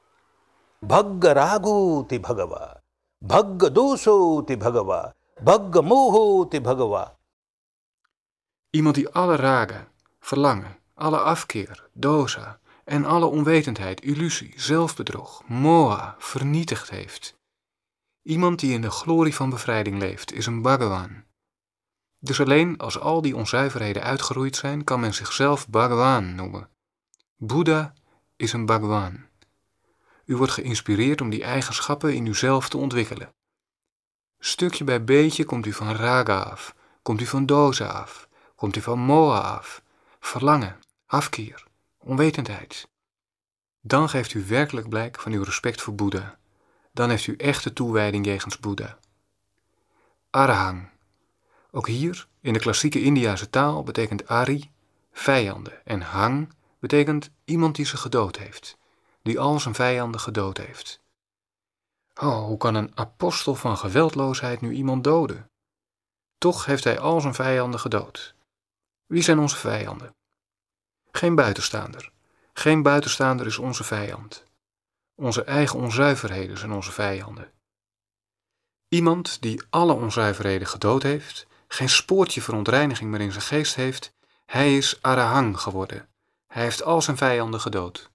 Bhaggarago ti bhagava, bhaggadoso ti bhagava, bhaggamoho ti bhagava. Iemand die alle raga, verlangen, alle afkeer, dosa en alle onwetendheid, illusie, zelfbedrog, moha vernietigd heeft. Iemand die in de glorie van bevrijding leeft, is een Bhagawan. Dus alleen als al die onzuiverheden uitgeroeid zijn, kan men zichzelf Bhagawan noemen. Boeddha is een Bhagawan. U wordt geïnspireerd om die eigenschappen in uzelf te ontwikkelen. Stukje bij beetje komt u van raga af, komt u van dosa af, komt u van moha af, verlangen, afkeer, onwetendheid. Dan geeft u werkelijk blijk van uw respect voor Boeddha. Dan heeft u echte toewijding jegens Boeddha. Arahang. Ook hier, in de klassieke Indiase taal, betekent Ari vijanden en Hang betekent iemand die ze gedood heeft, die al zijn vijanden gedood heeft. Oh, hoe kan een apostel van geweldloosheid nu iemand doden? Toch heeft hij al zijn vijanden gedood. Wie zijn onze vijanden? Geen buitenstaander. Geen buitenstaander is onze vijand. Onze eigen onzuiverheden zijn onze vijanden. Iemand die alle onzuiverheden gedood heeft, geen spoortje verontreiniging meer in zijn geest heeft, hij is Arahang geworden. Hij heeft al zijn vijanden gedood.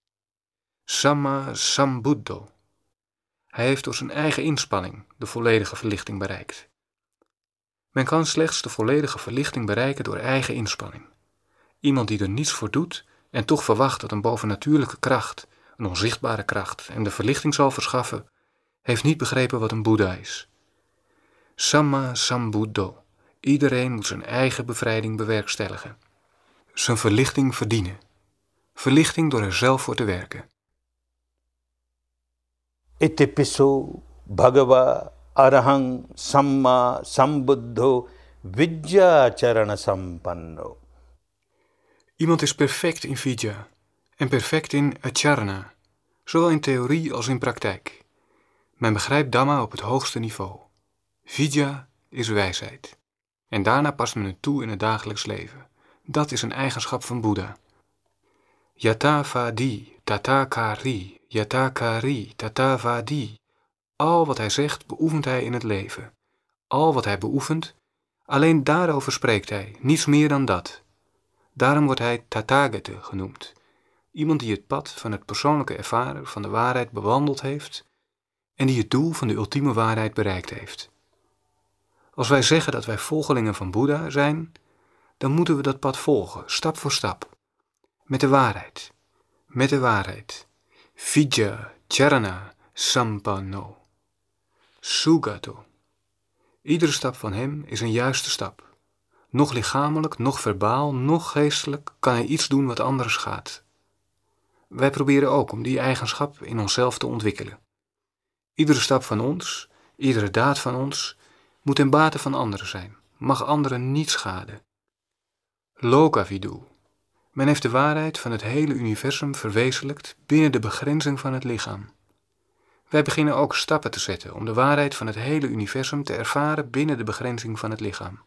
Samma Sambuddho. Hij heeft door zijn eigen inspanning de volledige verlichting bereikt. Men kan slechts de volledige verlichting bereiken door eigen inspanning. Iemand die er niets voor doet en toch verwacht dat een bovennatuurlijke kracht, een onzichtbare kracht, hem de verlichting zal verschaffen, heeft niet begrepen wat een Boeddha is. Samma Sambuddho. Iedereen moet zijn eigen bevrijding bewerkstelligen. Zijn verlichting verdienen. Verlichting door er zelf voor te werken. Itipiso bhagava arahang samma sambuddho vidya charana sampanno. Iemand is perfect in vidya en perfect in acharana, zowel in theorie als in praktijk. Men begrijpt Dhamma op het hoogste niveau. Vidya is wijsheid. En daarna past men het toe in het dagelijks leven. Dat is een eigenschap van Boeddha. Yatavadi, tatakari, yatakari, tatavadi. Al wat hij zegt, beoefent hij in het leven. Al wat hij beoefent, alleen daarover spreekt hij, niets meer dan dat. Daarom wordt hij Tathagata genoemd. Iemand die het pad van het persoonlijke ervaren van de waarheid bewandeld heeft en die het doel van de ultieme waarheid bereikt heeft. Als wij zeggen dat wij volgelingen van Boeddha zijn, dan moeten we dat pad volgen, stap voor stap. Met de waarheid. Met de waarheid. Vidya charana sampanno. Sugato. Iedere stap van hem is een juiste stap. Nog lichamelijk, nog verbaal, nog geestelijk kan hij iets doen wat anders gaat. Wij proberen ook om die eigenschap in onszelf te ontwikkelen. Iedere stap van ons, iedere daad van ons, moet ten bate van anderen zijn, mag anderen niet schaden. Lokavidu. Men heeft de waarheid van het hele universum verwezenlijkt binnen de begrenzing van het lichaam. Wij beginnen ook stappen te zetten om de waarheid van het hele universum te ervaren binnen de begrenzing van het lichaam.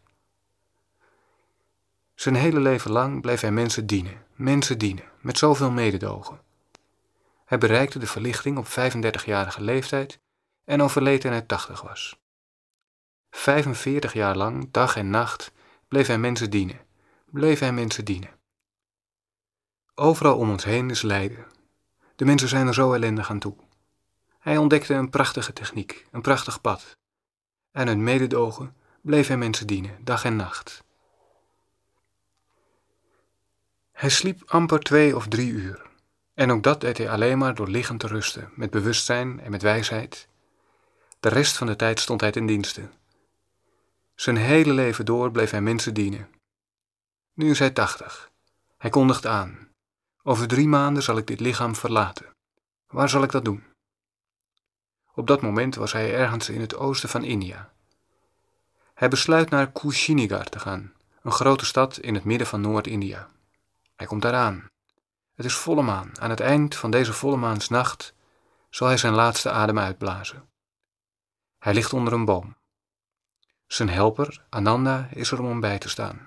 Zijn hele leven lang bleef hij mensen dienen, mensen dienen, met zoveel mededogen. Hij bereikte de verlichting op vijfendertigjarige leeftijd en overleed toen hij tachtig was. vijfenveertig jaar lang, dag en nacht, bleef hij mensen dienen, bleef hij mensen dienen. Overal om ons heen is lijden. De mensen zijn er zo ellendig aan toe. Hij ontdekte een prachtige techniek, een prachtig pad. en uit mededogen bleef hij mensen dienen, dag en nacht. Hij sliep amper twee of drie uur, en ook dat deed hij alleen maar door liggen te rusten, met bewustzijn en met wijsheid. De rest van de tijd stond hij ten dienste. Zijn hele leven door bleef hij mensen dienen. Nu is hij tachtig. Hij kondigt aan: over drie maanden zal ik dit lichaam verlaten. Waar zal ik dat doen? Op dat moment was hij ergens in het oosten van India. Hij besluit naar Kushinagar te gaan, een grote stad in het midden van Noord-India. Hij komt daar aan. Het is volle maan. Aan het eind van deze volle maansnacht zal hij zijn laatste adem uitblazen. Hij ligt onder een boom. Zijn helper, Ananda, is er om hem bij te staan.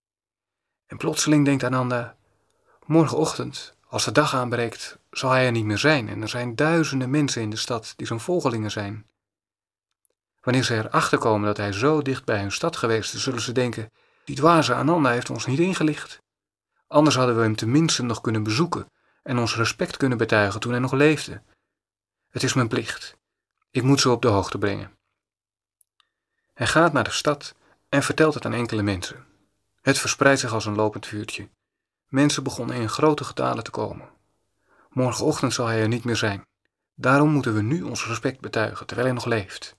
En plotseling denkt Ananda: morgenochtend, als de dag aanbreekt, zal hij er niet meer zijn en er zijn duizenden mensen in de stad die zijn volgelingen zijn. Wanneer ze erachter komen dat hij zo dicht bij hun stad geweest is, zullen ze denken: die dwaze Ananda heeft ons niet ingelicht. Anders hadden we hem tenminste nog kunnen bezoeken en ons respect kunnen betuigen toen hij nog leefde. Het is mijn plicht. Ik moet ze op de hoogte brengen. Hij gaat naar de stad en vertelt het aan enkele mensen. Het verspreidt zich als een lopend vuurtje. Mensen begonnen in grote getalen te komen. Morgenochtend zal hij er niet meer zijn. Daarom moeten we nu ons respect betuigen, terwijl hij nog leeft.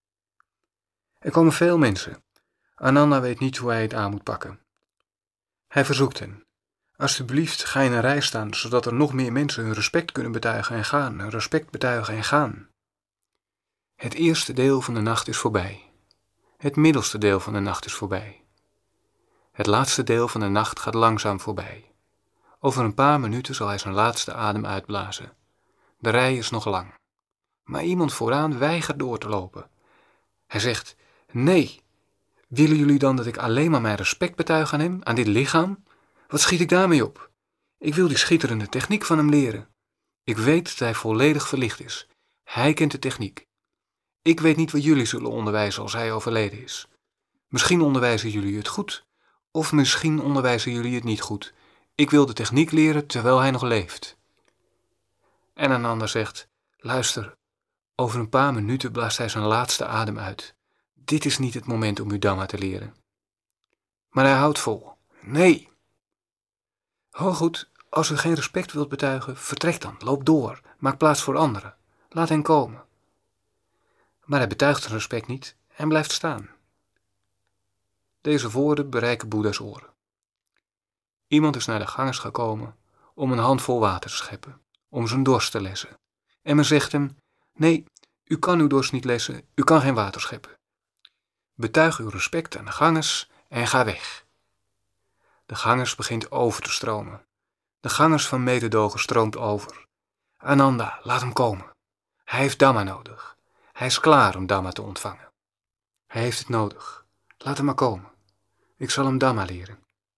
Er komen veel mensen. Ananda weet niet hoe hij het aan moet pakken. Hij verzoekt hen: alsjeblieft, ga in een rij staan, zodat er nog meer mensen hun respect kunnen betuigen en gaan, hun respect betuigen en gaan. Het eerste deel van de nacht is voorbij. Het middelste deel van de nacht is voorbij. Het laatste deel van de nacht gaat langzaam voorbij. Over een paar minuten zal hij zijn laatste adem uitblazen. De rij is nog lang. Maar iemand vooraan weigert door te lopen. Hij zegt: nee, willen jullie dan dat ik alleen maar mijn respect betuig aan hem, aan dit lichaam? Wat schiet ik daarmee op? Ik wil die schitterende techniek van hem leren. Ik weet dat hij volledig verlicht is. Hij kent de techniek. Ik weet niet wat jullie zullen onderwijzen als hij overleden is. Misschien onderwijzen jullie het goed, of misschien onderwijzen jullie het niet goed. Ik wil de techniek leren terwijl hij nog leeft. En een ander zegt: luister, over een paar minuten blaast hij zijn laatste adem uit. Dit is niet het moment om u Dhamma te leren. Maar hij houdt vol. Nee. Ho goed, als u geen respect wilt betuigen, vertrek dan, loop door, maak plaats voor anderen. Laat hen komen. Maar hij betuigt zijn respect niet en blijft staan. Deze woorden bereiken Boeddha's oren. Iemand is naar de gangers gekomen om een handvol water te scheppen, om zijn dorst te lessen. En men zegt hem: nee, u kan uw dorst niet lessen, u kan geen water scheppen. Betuig uw respect aan de gangers en ga weg. De gangers begint over te stromen. De gangers van mededogen stroomt over. Ananda, laat hem komen. Hij heeft Dhamma nodig. Hij is klaar om Dhamma te ontvangen. Hij heeft het nodig. Laat hem maar komen. Ik zal hem Dhamma leren.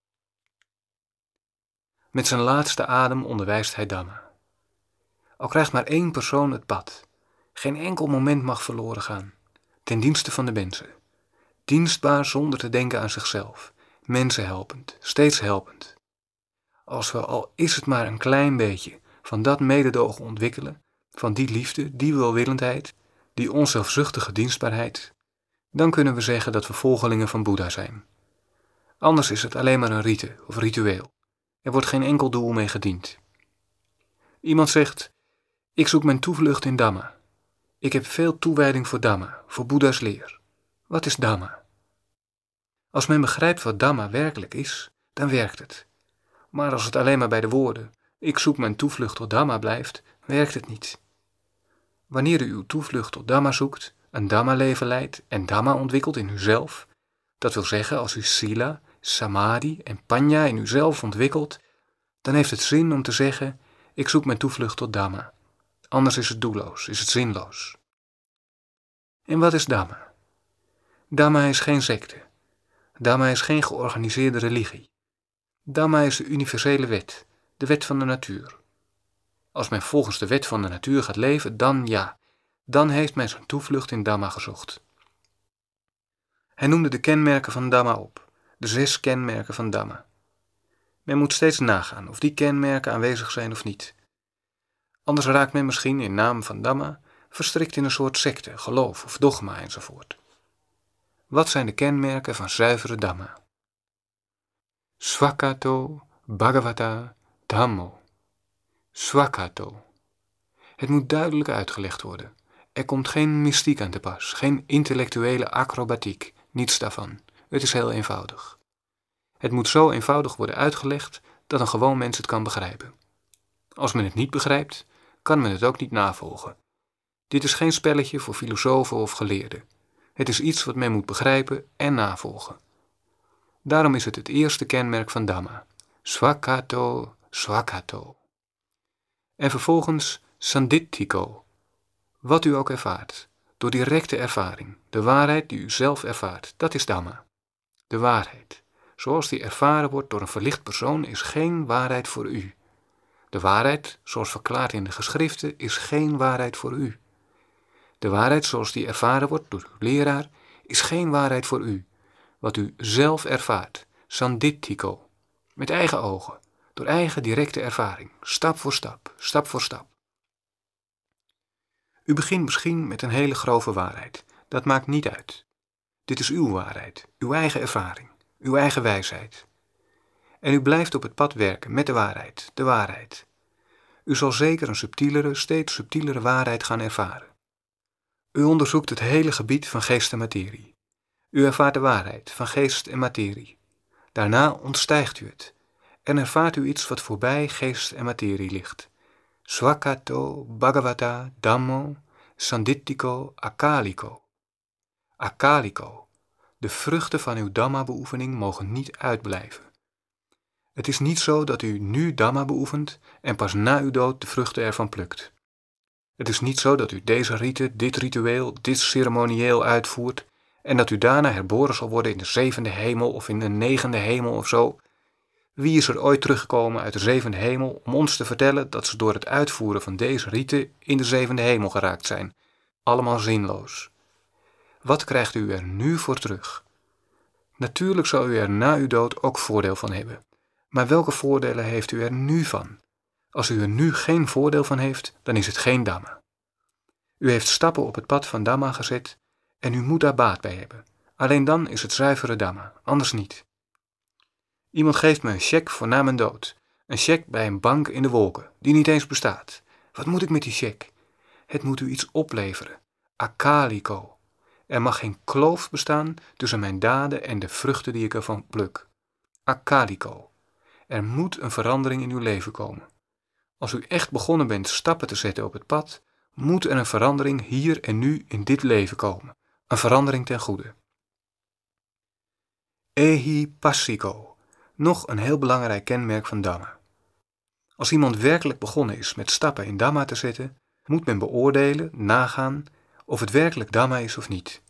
Met zijn laatste adem onderwijst hij Dhamma. Al krijgt maar één persoon het pad. Geen enkel moment mag verloren gaan. Ten dienste van de mensen. Dienstbaar zonder te denken aan zichzelf. Mensen helpend, steeds helpend. Als we, al is het maar een klein beetje, van dat mededogen ontwikkelen, van die liefde, die welwillendheid, die onzelfzuchtige dienstbaarheid, dan kunnen we zeggen dat we volgelingen van Boeddha zijn. Anders is het alleen maar een rite of ritueel. Er wordt geen enkel doel mee gediend. Iemand zegt: ik zoek mijn toevlucht in Dhamma. Ik heb veel toewijding voor Dhamma, voor Boeddha's leer. Wat is Dhamma? Als men begrijpt wat Dhamma werkelijk is, dan werkt het. Maar als het alleen maar bij de woorden ik zoek mijn toevlucht tot Dhamma blijft, werkt het niet. Wanneer u uw toevlucht tot Dhamma zoekt, een Dhamma-leven leidt en Dhamma ontwikkelt in uzelf, dat wil zeggen als u Sila, Samadhi en Panya in uzelf ontwikkelt, dan heeft het zin om te zeggen: ik zoek mijn toevlucht tot Dhamma. Anders is het doelloos, is het zinloos. En wat is Dhamma? Dhamma is geen secte. Dhamma is geen georganiseerde religie. Dhamma is de universele wet, de wet van de natuur. Als men volgens de wet van de natuur gaat leven, dan ja, dan heeft men zijn toevlucht in Dhamma gezocht. Hij noemde de kenmerken van Dhamma op, de zes kenmerken van Dhamma. Men moet steeds nagaan of die kenmerken aanwezig zijn of niet. Anders raakt men misschien in naam van Dhamma verstrikt in een soort secte, geloof of dogma enzovoort. Wat zijn de kenmerken van zuivere Dhamma? Swakato Bhagavata Dhammo. Swakato. Het moet duidelijk uitgelegd worden. Er komt geen mystiek aan te pas, geen intellectuele acrobatiek, niets daarvan. Het is heel eenvoudig. Het moet zo eenvoudig worden uitgelegd dat een gewoon mens het kan begrijpen. Als men het niet begrijpt, kan men het ook niet navolgen. Dit is geen spelletje voor filosofen of geleerden. Het is iets wat men moet begrijpen en navolgen. Daarom is het het eerste kenmerk van Dhamma. Swakato, swakato. En vervolgens sanditthiko. Wat u ook ervaart, door directe ervaring, de waarheid die u zelf ervaart, dat is Dhamma. De waarheid, zoals die ervaren wordt door een verlicht persoon, is geen waarheid voor u. De waarheid, zoals verklaard in de geschriften, is geen waarheid voor u. De waarheid, zoals die ervaren wordt door uw leraar, is geen waarheid voor u. Wat u zelf ervaart, sanditthiko, met eigen ogen, door eigen directe ervaring, stap voor stap, stap voor stap. U begint misschien met een hele grove waarheid. Dat maakt niet uit. Dit is uw waarheid, uw eigen ervaring, uw eigen wijsheid. En u blijft op het pad werken met de waarheid, de waarheid. U zal zeker een subtielere, steeds subtielere waarheid gaan ervaren. U onderzoekt het hele gebied van geest en materie. U ervaart de waarheid van geest en materie. Daarna ontstijgt u het en ervaart u iets wat voorbij geest en materie ligt. Swakato Bhagavata Dhammo Sanditthiko Akaliko. Akaliko. De vruchten van uw Dhamma-beoefening mogen niet uitblijven. Het is niet zo dat u nu Dhamma beoefent en pas na uw dood de vruchten ervan plukt. Het is niet zo dat u deze riten, dit ritueel, dit ceremonieel uitvoert en dat u daarna herboren zal worden in de zevende hemel of in de negende hemel of zo. Wie is er ooit teruggekomen uit de zevende hemel om ons te vertellen dat ze door het uitvoeren van deze riten in de zevende hemel geraakt zijn? Allemaal zinloos. Wat krijgt u er nu voor terug? Natuurlijk zal u er na uw dood ook voordeel van hebben. Maar welke voordelen heeft u er nu van? Als u er nu geen voordeel van heeft, dan is het geen Dhamma. U heeft stappen op het pad van Dhamma gezet en u moet daar baat bij hebben. Alleen dan is het zuivere Dhamma, anders niet. Iemand geeft me een cheque voor na mijn dood. Een cheque bij een bank in de wolken, die niet eens bestaat. Wat moet ik met die cheque? Het moet u iets opleveren. Akaliko. Er mag geen kloof bestaan tussen mijn daden en de vruchten die ik ervan pluk. Akaliko. Er moet een verandering in uw leven komen. Als u echt begonnen bent stappen te zetten op het pad, moet er een verandering hier en nu in dit leven komen. Een verandering ten goede. Ehipassiko. Nog een heel belangrijk kenmerk van Dhamma. Als iemand werkelijk begonnen is met stappen in Dhamma te zetten, moet men beoordelen, nagaan of het werkelijk Dhamma is of niet.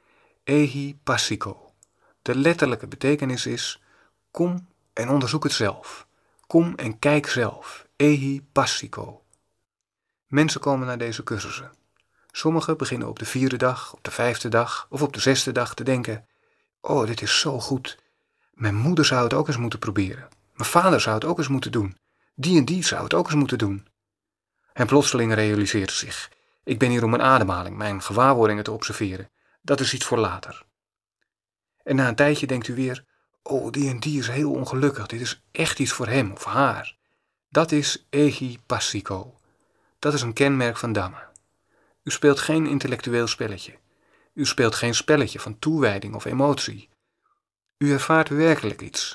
Ehipassiko. De letterlijke betekenis is: kom en onderzoek het zelf. Kom en kijk zelf. Ehipassiko. Mensen komen naar deze cursussen. Sommigen beginnen op de vierde dag, op de vijfde dag of op de zesde dag te denken: oh, dit is zo goed. Mijn moeder zou het ook eens moeten proberen. Mijn vader zou het ook eens moeten doen. Die en die zou het ook eens moeten doen. En plotseling realiseert ze zich: ik ben hier om mijn ademhaling, mijn gewaarwordingen te observeren. Dat is iets voor later. En na een tijdje denkt u weer: oh, die en die is heel ongelukkig. Dit is echt iets voor hem of haar. Dat is ehipassiko. Dat is een kenmerk van Dhamma. U speelt geen intellectueel spelletje. U speelt geen spelletje van toewijding of emotie. U ervaart werkelijk iets.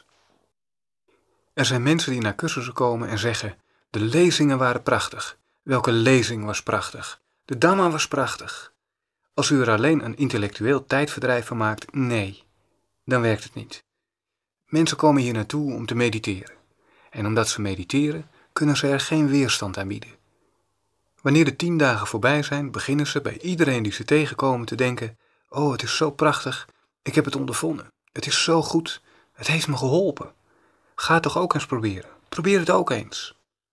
Er zijn mensen die naar cursussen komen en zeggen: de lezingen waren prachtig. Welke lezing was prachtig? De Dhamma was prachtig. Als u er alleen een intellectueel tijdverdrijf van maakt, nee, dan werkt het niet. Mensen komen hier naartoe om te mediteren. En omdat ze mediteren, kunnen ze er geen weerstand aan bieden. Wanneer de tien dagen voorbij zijn, beginnen ze bij iedereen die ze tegenkomen te denken: oh, het is zo prachtig, ik heb het ondervonden. Het is zo goed, het heeft me geholpen. Ga het toch ook eens proberen. Probeer het ook eens.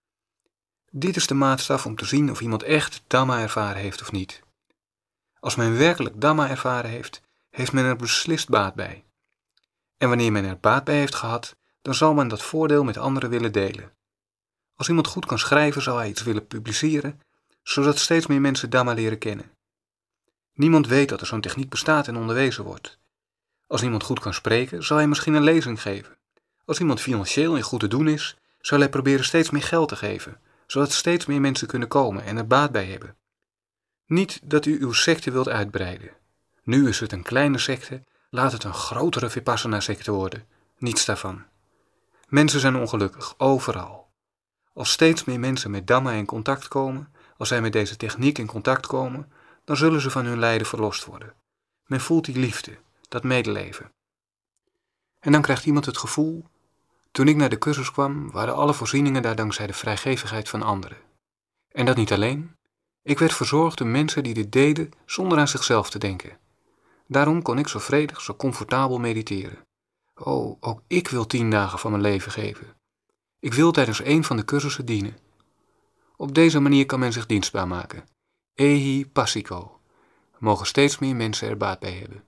Dit is de maatstaf om te zien of iemand echt Dhamma ervaren heeft of niet. Als men werkelijk Dhamma ervaren heeft, heeft men er beslist baat bij. En wanneer men er baat bij heeft gehad, dan zal men dat voordeel met anderen willen delen. Als iemand goed kan schrijven, zal hij iets willen publiceren, zodat steeds meer mensen Dhamma leren kennen. Niemand weet dat er zo'n techniek bestaat en onderwezen wordt. Als iemand goed kan spreken, zal hij misschien een lezing geven. Als iemand financieel in goed te doen is, zal hij proberen steeds meer geld te geven, zodat steeds meer mensen kunnen komen en er baat bij hebben. Niet dat u uw secte wilt uitbreiden. Nu is het een kleine secte, laat het een grotere Vipassana-secte worden. Niets daarvan. Mensen zijn ongelukkig, overal. Als steeds meer mensen met Dhamma in contact komen, als zij met deze techniek in contact komen, dan zullen ze van hun lijden verlost worden. Men voelt die liefde, dat medeleven. En dan krijgt iemand het gevoel, toen ik naar de cursus kwam, waren alle voorzieningen daar dankzij de vrijgevigheid van anderen. En dat niet alleen. Ik werd verzorgd door mensen die dit deden zonder aan zichzelf te denken. Daarom kon ik zo vredig, zo comfortabel mediteren. Oh, ook ik wil tien dagen van mijn leven geven. Ik wil tijdens een van de cursussen dienen. Op deze manier kan men zich dienstbaar maken. Ehi passiko. Mogen steeds meer mensen er baat bij hebben.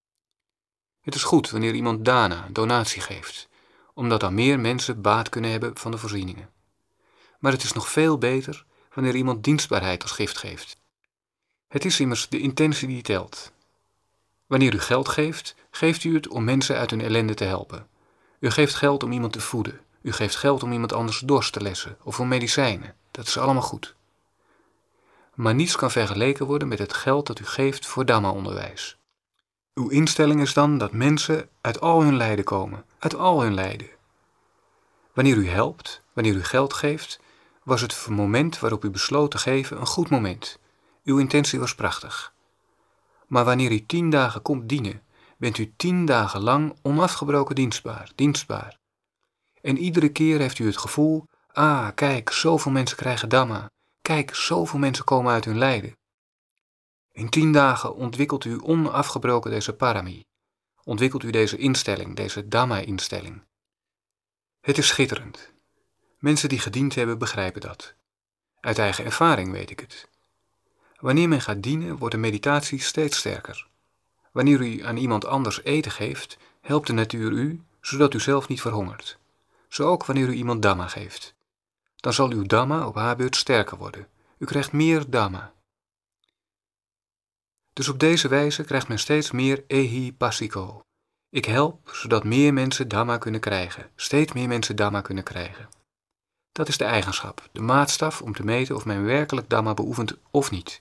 Het is goed wanneer iemand dana, donatie geeft, omdat dan meer mensen baat kunnen hebben van de voorzieningen. Maar het is nog veel beter wanneer iemand dienstbaarheid als gift geeft. Het is immers de intentie die telt. Wanneer u geld geeft, geeft u het om mensen uit hun ellende te helpen. U geeft geld om iemand te voeden. U geeft geld om iemand anders dorst te lessen of om medicijnen. Dat is allemaal goed. Maar niets kan vergeleken worden met het geld dat u geeft voor Dhamma-onderwijs. Uw instelling is dan dat mensen uit al hun lijden komen, uit al hun lijden. Wanneer u helpt, wanneer u geld geeft, was het moment waarop u besloot te geven een goed moment. Uw intentie was prachtig. Maar wanneer u tien dagen komt dienen, bent u tien dagen lang onafgebroken dienstbaar, dienstbaar. En iedere keer heeft u het gevoel, ah, kijk, zoveel mensen krijgen Dhamma. Kijk, zoveel mensen komen uit hun lijden. In tien dagen ontwikkelt u onafgebroken deze parami. Ontwikkelt u deze instelling, deze Dhamma-instelling. Het is schitterend. Mensen die gediend hebben begrijpen dat. Uit eigen ervaring weet ik het. Wanneer men gaat dienen, wordt de meditatie steeds sterker. Wanneer u aan iemand anders eten geeft, helpt de natuur u, zodat u zelf niet verhongert. Zo ook wanneer u iemand Dhamma geeft. Dan zal uw Dhamma op haar beurt sterker worden. U krijgt meer Dhamma. Dus op deze wijze krijgt men steeds meer ehi passiko. Ik help, zodat meer mensen Dhamma kunnen krijgen. Steeds meer mensen Dhamma kunnen krijgen. Dat is de eigenschap, de maatstaf om te meten of men werkelijk Dhamma beoefent of niet.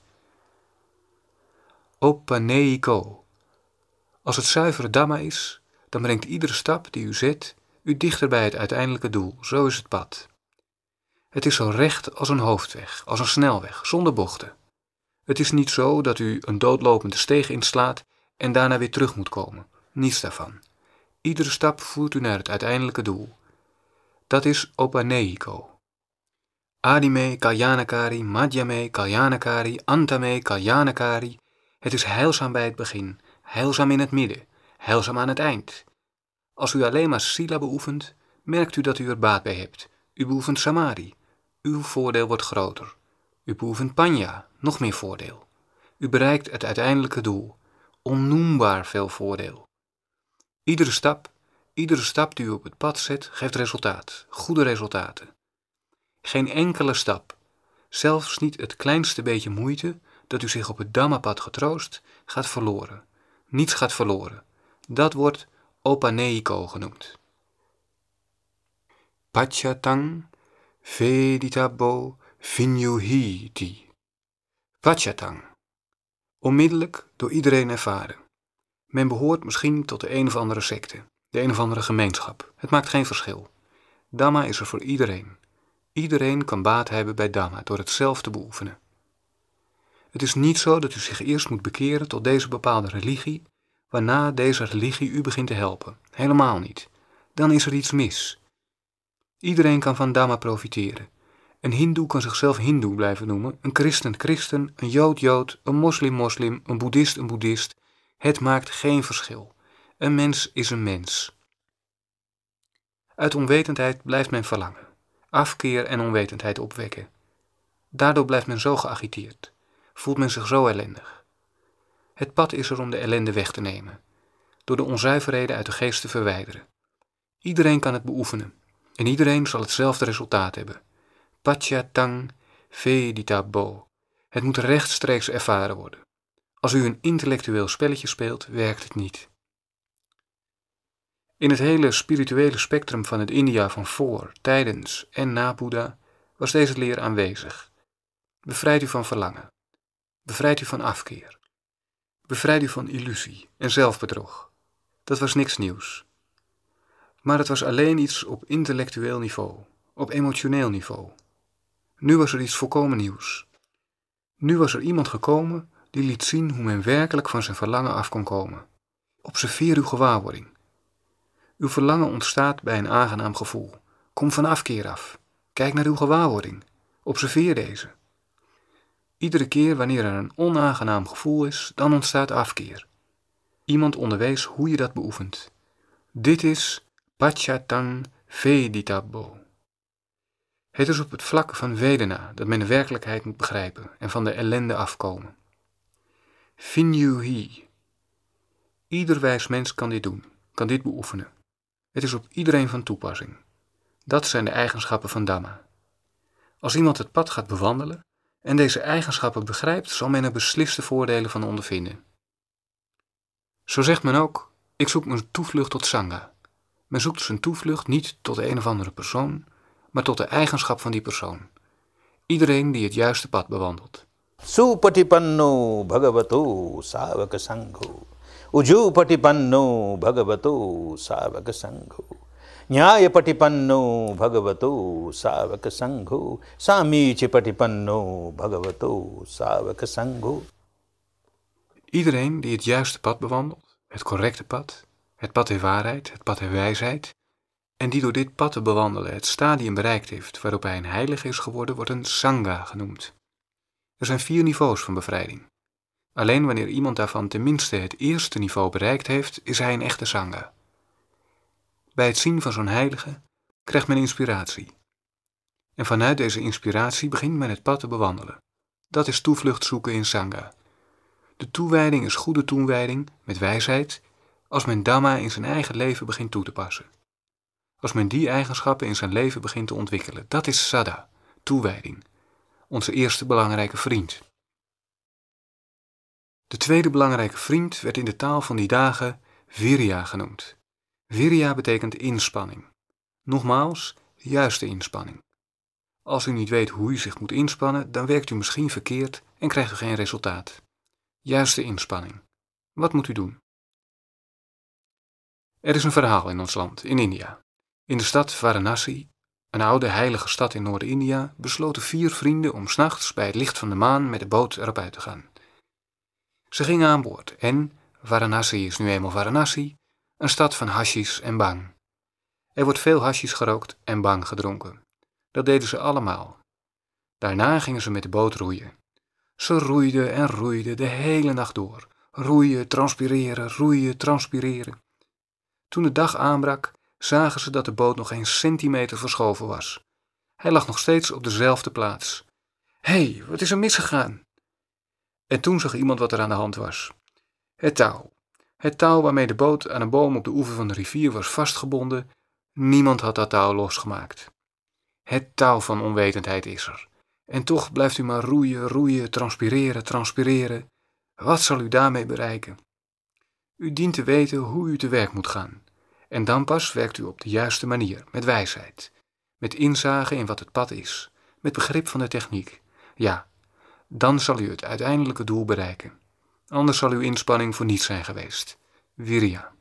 Opaneiko. Als het zuivere Dhamma is, dan brengt iedere stap die u zet u dichter bij het uiteindelijke doel. Zo is het pad. Het is zo recht als een hoofdweg, als een snelweg, zonder bochten. Het is niet zo dat u een doodlopende steeg inslaat en daarna weer terug moet komen. Niets daarvan. Iedere stap voert u naar het uiteindelijke doel. Dat is Opaneiko. Adime kalyanakari, madhyame kalyanakari, antame kalyanakari. Het is heilzaam bij het begin, heilzaam in het midden, heilzaam aan het eind. Als u alleen maar sila beoefent, merkt u dat u er baat bij hebt. U beoefent samadhi. Uw voordeel wordt groter. U beoefent panya, nog meer voordeel. U bereikt het uiteindelijke doel. Onnoembaar veel voordeel. Iedere stap, iedere stap die u op het pad zet, geeft resultaat. Goede resultaten. Geen enkele stap, zelfs niet het kleinste beetje moeite dat u zich op het Dhammapad getroost, gaat verloren. Niets gaat verloren. Dat wordt Opaneiko genoemd. Pachatang Veditabo Vinyuhiti. Pachatang. Onmiddellijk door iedereen ervaren. Men behoort misschien tot de een of andere secte, de een of andere gemeenschap. Het maakt geen verschil. Dhamma is er voor iedereen. Iedereen kan baat hebben bij Dhamma door het zelf te beoefenen. Het is niet zo dat u zich eerst moet bekeren tot deze bepaalde religie, waarna deze religie u begint te helpen. Helemaal niet. Dan is er iets mis. Iedereen kan van Dhamma profiteren. Een hindoe kan zichzelf hindoe blijven noemen, een christen christen, een jood jood, een moslim moslim, een boeddhist een boeddhist. Het maakt geen verschil. Een mens is een mens. Uit onwetendheid blijft men verlangen. Afkeer en onwetendheid opwekken. Daardoor blijft men zo geagiteerd. Voelt men zich zo ellendig. Het pad is er om de ellende weg te nemen. Door de onzuiverheden uit de geest te verwijderen. Iedereen kan het beoefenen. En iedereen zal hetzelfde resultaat hebben. Pachatang Veditabo. Het moet rechtstreeks ervaren worden. Als u een intellectueel spelletje speelt, werkt het niet. In het hele spirituele spectrum van het India van voor, tijdens en na Boeddha was deze leer aanwezig. Bevrijd u van verlangen. Bevrijd u van afkeer. Bevrijd u van illusie en zelfbedrog. Dat was niks nieuws. Maar het was alleen iets op intellectueel niveau, op emotioneel niveau. Nu was er iets volkomen nieuws. Nu was er iemand gekomen die liet zien hoe men werkelijk van zijn verlangen af kon komen. Observeer uw gewaarwording. Uw verlangen ontstaat bij een aangenaam gevoel. Kom van afkeer af. Kijk naar uw gewaarwording. Observeer deze. Iedere keer wanneer er een onaangenaam gevoel is, dan ontstaat afkeer. Iemand onderwees hoe je dat beoefent. Dit is Pachatang Veditabo. Het is op het vlak van Vedana dat men de werkelijkheid moet begrijpen en van de ellende afkomen. Vinyuhi. Ieder wijs mens kan dit doen, kan dit beoefenen. Het is op iedereen van toepassing. Dat zijn de eigenschappen van Dhamma. Als iemand het pad gaat bewandelen en deze eigenschappen begrijpt, zal men er besliste voordelen van ondervinden. Zo zegt men ook, ik zoek mijn toevlucht tot Sangha. Men zoekt zijn toevlucht niet tot een of andere persoon, maar tot de eigenschap van die persoon. Iedereen die het juiste pad bewandelt. Supatipanno bhagavato savaka sangho. Ujupatipanno bhagavato savaka sangho. Nyayapatipanno bhagavato savaka sangho. Samichipatipanno bhagavato savaka sangho. Iedereen die het juiste pad bewandelt, het correcte pad, het pad der waarheid, het pad der wijsheid, en die door dit pad te bewandelen het stadium bereikt heeft waarop hij een heilige is geworden, wordt een Sangha genoemd. Er zijn vier niveaus van bevrijding. Alleen wanneer iemand daarvan tenminste het eerste niveau bereikt heeft, is hij een echte Sangha. Bij het zien van zo'n heilige krijgt men inspiratie. En vanuit deze inspiratie begint men het pad te bewandelen. Dat is toevlucht zoeken in Sangha. De toewijding is goede toewijding met wijsheid als men Dhamma in zijn eigen leven begint toe te passen. Als men die eigenschappen in zijn leven begint te ontwikkelen. Dat is Saddha, toewijding. Onze eerste belangrijke vriend. De tweede belangrijke vriend werd in de taal van die dagen Virya genoemd. Virya betekent inspanning. Nogmaals, juiste inspanning. Als u niet weet hoe u zich moet inspannen, dan werkt u misschien verkeerd en krijgt u geen resultaat. Juiste inspanning. Wat moet u doen? Er is een verhaal in ons land, in India. In de stad Varanasi, een oude heilige stad in Noord-India, besloten vier vrienden om 's nachts bij het licht van de maan met de boot erop uit te gaan. Ze gingen aan boord en, Varanasi is nu eenmaal Varanasi, een stad van hashish en bang. Er wordt veel hashish gerookt en bang gedronken. Dat deden ze allemaal. Daarna gingen ze met de boot roeien. Ze roeiden en roeiden de hele nacht door. Roeien, transpireren, roeien, transpireren. Toen de dag aanbrak, zagen ze dat de boot nog geen centimeter verschoven was. Hij lag nog steeds op dezelfde plaats. Hé, hey, wat is er misgegaan? En toen zag iemand wat er aan de hand was. Het touw. Het touw waarmee de boot aan een boom op de oever van de rivier was vastgebonden, niemand had dat touw losgemaakt. Het touw van onwetendheid is er. En toch blijft u maar roeien, roeien, transpireren, transpireren. Wat zal u daarmee bereiken? U dient te weten hoe u te werk moet gaan. En dan pas werkt u op de juiste manier, met wijsheid. Met inzage in wat het pad is. Met begrip van de techniek. Ja, dan zal u het uiteindelijke doel bereiken. Anders zal uw inspanning voor niets zijn geweest. Virya.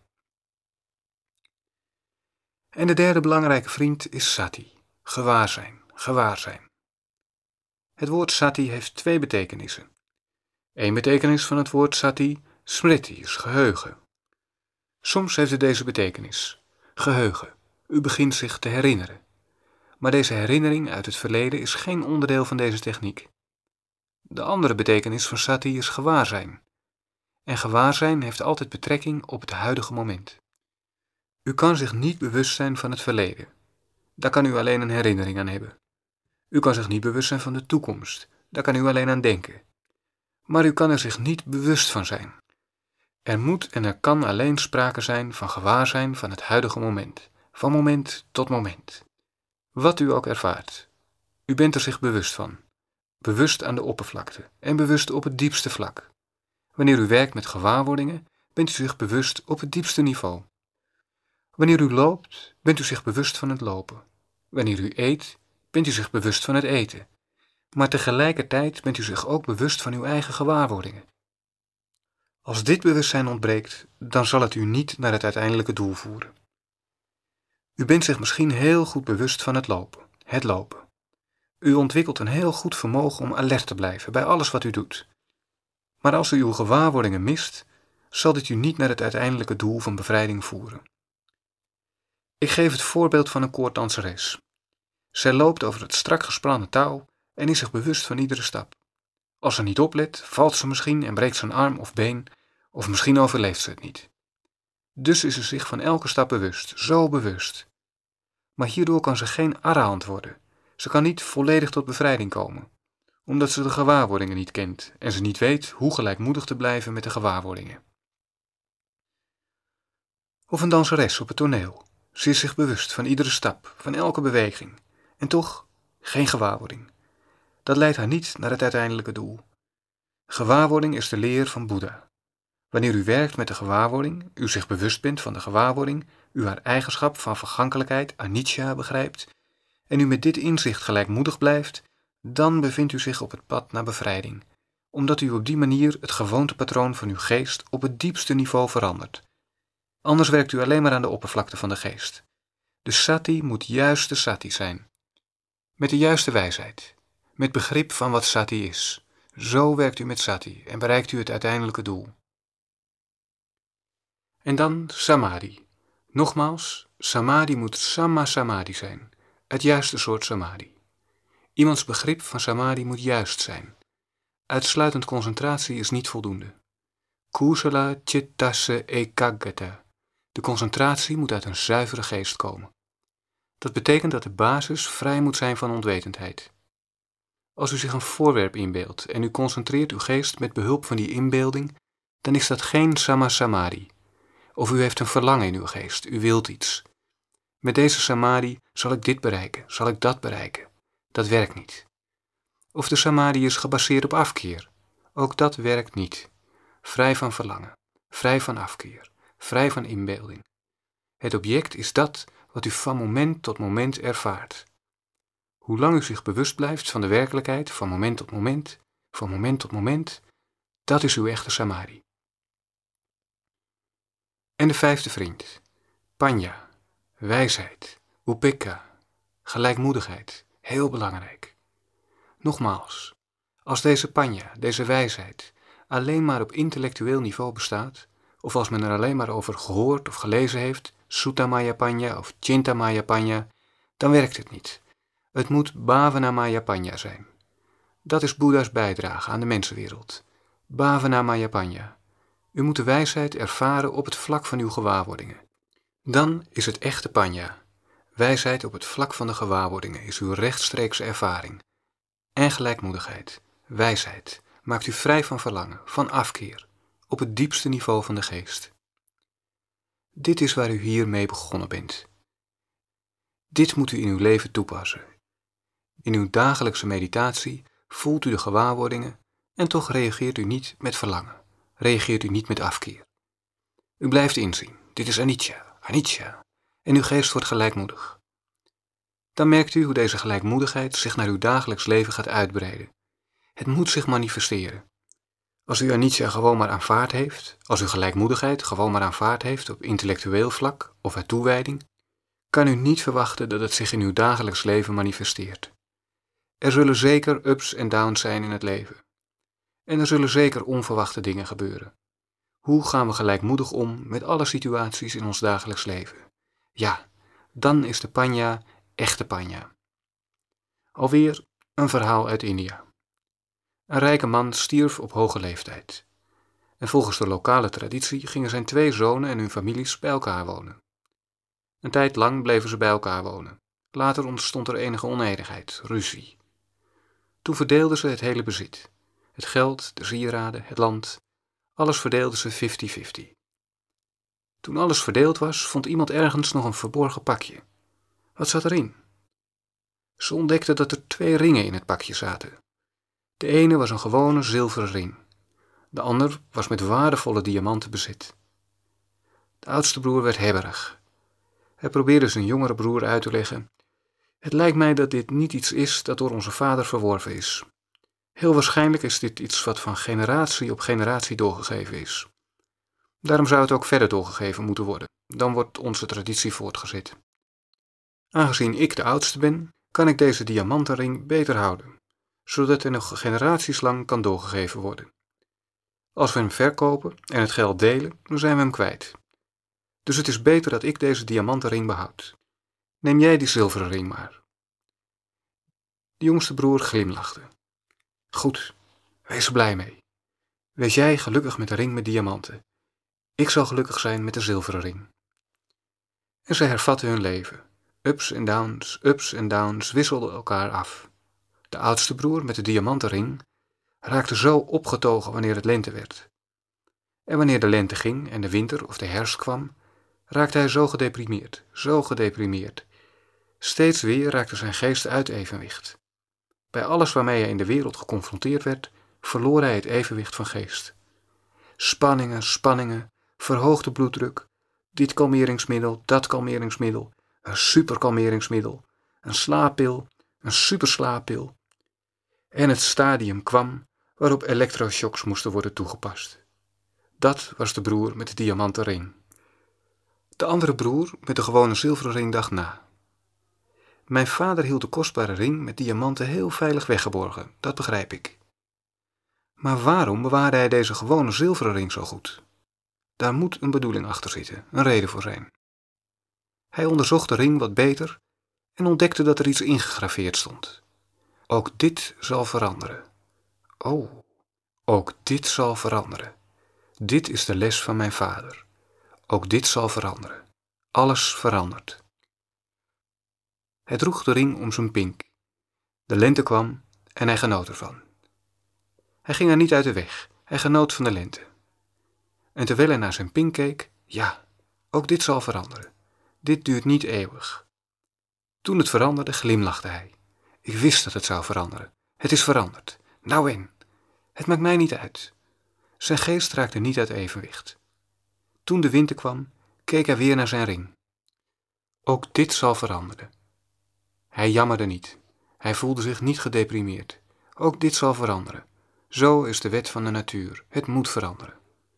En de derde belangrijke vriend is sati. Gewaarzijn, gewaarzijn. Het woord sati heeft twee betekenissen. Eén betekenis van het woord sati, smriti, is geheugen. Soms heeft het deze betekenis, geheugen. U begint zich te herinneren. Maar deze herinnering uit het verleden is geen onderdeel van deze techniek. De andere betekenis van sati is gewaarzijn. En gewaarzijn heeft altijd betrekking op het huidige moment. U kan zich niet bewust zijn van het verleden. Daar kan u alleen een herinnering aan hebben. U kan zich niet bewust zijn van de toekomst. Daar kan u alleen aan denken. Maar u kan er zich niet bewust van zijn. Er moet en er kan alleen sprake zijn van gewaarzijn van het huidige moment. Van moment tot moment. Wat u ook ervaart. U bent er zich bewust van. Bewust aan de oppervlakte en bewust op het diepste vlak. Wanneer u werkt met gewaarwordingen, bent u zich bewust op het diepste niveau. Wanneer u loopt, bent u zich bewust van het lopen. Wanneer u eet, bent u zich bewust van het eten. Maar tegelijkertijd bent u zich ook bewust van uw eigen gewaarwordingen. Als dit bewustzijn ontbreekt, dan zal het u niet naar het uiteindelijke doel voeren. U bent zich misschien heel goed bewust van het lopen, het lopen. U ontwikkelt een heel goed vermogen om alert te blijven bij alles wat u doet. Maar als u uw gewaarwordingen mist, zal dit u niet naar het uiteindelijke doel van bevrijding voeren. Ik geef het voorbeeld van een koorddanseres. Zij loopt over het strak gespannen touw en is zich bewust van iedere stap. Als ze niet oplet, valt ze misschien en breekt ze een arm of been, of misschien overleeft ze het niet. Dus is ze zich van elke stap bewust, zo bewust. Maar hierdoor kan ze geen arahant worden. Ze kan niet volledig tot bevrijding komen, omdat ze de gewaarwordingen niet kent en ze niet weet hoe gelijkmoedig te blijven met de gewaarwordingen. Of een danseres op het toneel. Ze is zich bewust van iedere stap, van elke beweging, en toch geen gewaarwording. Dat leidt haar niet naar het uiteindelijke doel. Gewaarwording is de leer van Boeddha. Wanneer u werkt met de gewaarwording, u zich bewust bent van de gewaarwording, u haar eigenschap van vergankelijkheid, anicca, begrijpt, en u met dit inzicht gelijkmoedig blijft, dan bevindt u zich op het pad naar bevrijding, omdat u op die manier het gewoontepatroon van uw geest op het diepste niveau verandert. Anders werkt u alleen maar aan de oppervlakte van de geest. De sati moet juist de sati zijn. Met de juiste wijsheid, met begrip van wat sati is. Zo werkt u met sati en bereikt u het uiteindelijke doel. En dan samadhi. Nogmaals, samadhi moet samma samadhi zijn, het juiste soort samadhi. Iemands begrip van samadhi moet juist zijn. Uitsluitend concentratie is niet voldoende. Kusala chittase ekaggata. De concentratie moet uit een zuivere geest komen. Dat betekent dat de basis vrij moet zijn van onwetendheid. Als u zich een voorwerp inbeeldt en u concentreert uw geest met behulp van die inbeelding, dan is dat geen samma samadhi. Of u heeft een verlangen in uw geest, u wilt iets. Met deze samadhi zal ik dit bereiken, zal ik dat bereiken. Dat werkt niet. Of de samadhi is gebaseerd op afkeer. Ook dat werkt niet. Vrij van verlangen, vrij van afkeer, vrij van inbeelding. Het object is dat wat u van moment tot moment ervaart. Hoe lang u zich bewust blijft van de werkelijkheid, van moment tot moment, van moment tot moment, dat is uw echte samadhi. En de vijfde vriend, panya, wijsheid, upekkha, gelijkmoedigheid, heel belangrijk. Nogmaals, als deze panya, deze wijsheid, alleen maar op intellectueel niveau bestaat, of als men er alleen maar over gehoord of gelezen heeft, Suttamaya Panya of Chintamaya Panya, dan werkt het niet. Het moet Bhavanamaya Panya zijn. Dat is Boeddha's bijdrage aan de mensenwereld. Bhavanamaya Panya. U moet de wijsheid ervaren op het vlak van uw gewaarwordingen. Dan is het echte Panya. Wijsheid op het vlak van de gewaarwordingen is uw rechtstreekse ervaring. En gelijkmoedigheid, wijsheid, maakt u vrij van verlangen, van afkeer, op het diepste niveau van de geest. Dit is waar u hiermee begonnen bent. Dit moet u in uw leven toepassen. In uw dagelijkse meditatie voelt u de gewaarwordingen en toch reageert u niet met verlangen, reageert u niet met afkeer. U blijft inzien, dit is anicca, anicca, en uw geest wordt gelijkmoedig. Dan merkt u hoe deze gelijkmoedigheid zich naar uw dagelijks leven gaat uitbreiden. Het moet zich manifesteren. Als u anicca gewoon maar aanvaard heeft, als u gelijkmoedigheid gewoon maar aanvaard heeft op intellectueel vlak of uit toewijding, kan u niet verwachten dat het zich in uw dagelijks leven manifesteert. Er zullen zeker ups en downs zijn in het leven. En er zullen zeker onverwachte dingen gebeuren. Hoe gaan we gelijkmoedig om met alle situaties in ons dagelijks leven? Ja, dan is de panya echte panya. Alweer een verhaal uit India. Een rijke man stierf op hoge leeftijd. En volgens de lokale traditie gingen zijn twee zonen en hun families bij elkaar wonen. Een tijd lang bleven ze bij elkaar wonen. Later ontstond er enige onenigheid, ruzie. Toen verdeelden ze het hele bezit. Het geld, de sieraden, het land. Alles verdeelden ze vijftig vijftig. Toen alles verdeeld was, vond iemand ergens nog een verborgen pakje. Wat zat erin? Ze ontdekten dat er twee ringen in het pakje zaten. De ene was een gewone zilveren ring. De ander was met waardevolle diamanten bezet. De oudste broer werd hebberig. Hij probeerde zijn jongere broer uit te leggen: het lijkt mij dat dit niet iets is dat door onze vader verworven is. Heel waarschijnlijk is dit iets wat van generatie op generatie doorgegeven is. Daarom zou het ook verder doorgegeven moeten worden. Dan wordt onze traditie voortgezet. Aangezien ik de oudste ben, kan ik deze diamantenring beter houden, zodat hij nog generaties lang kan doorgegeven worden. Als we hem verkopen en het geld delen, dan zijn we hem kwijt. Dus het is beter dat ik deze diamantenring behoud. Neem jij die zilveren ring maar. De jongste broer glimlachte. Goed, wees er blij mee. Wees jij gelukkig met de ring met diamanten. Ik zal gelukkig zijn met de zilveren ring. En zij hervatten hun leven. Ups en downs, ups en downs wisselden elkaar af. De oudste broer met de diamantenring raakte zo opgetogen wanneer het lente werd. En wanneer de lente ging en de winter of de herfst kwam, raakte hij zo gedeprimeerd, zo gedeprimeerd. Steeds weer raakte zijn geest uit evenwicht. Bij alles waarmee hij in de wereld geconfronteerd werd, verloor hij het evenwicht van geest. Spanningen, spanningen, verhoogde bloeddruk, dit kalmeringsmiddel, dat kalmeringsmiddel, een superkalmeringsmiddel, een slaappil, een superslaappil. En het stadium kwam waarop elektroshocks moesten worden toegepast. Dat was de broer met de diamanten ring. De andere broer met de gewone zilveren ring dacht na. Mijn vader hield de kostbare ring met diamanten heel veilig weggeborgen, dat begrijp ik. Maar waarom bewaarde hij deze gewone zilveren ring zo goed? Daar moet een bedoeling achter zitten, een reden voor zijn. Hij onderzocht de ring wat beter en ontdekte dat er iets ingegraveerd stond. Ook dit zal veranderen. Oh, ook dit zal veranderen. Dit is de les van mijn vader. Ook dit zal veranderen. Alles verandert. Hij droeg de ring om zijn pink. De lente kwam en hij genoot ervan. Hij ging er niet uit de weg. Hij genoot van de lente. En terwijl hij naar zijn pink keek, ja, ook dit zal veranderen. Dit duurt niet eeuwig. Toen het veranderde, glimlachte hij. Ik wist dat het zou veranderen. Het is veranderd. Nou en? Het maakt mij niet uit. Zijn geest raakte niet uit evenwicht. Toen de winter kwam, keek hij weer naar zijn ring. Ook dit zal veranderen. Hij jammerde niet. Hij voelde zich niet gedeprimeerd. Ook dit zal veranderen. Zo is de wet van de natuur. Het moet veranderen.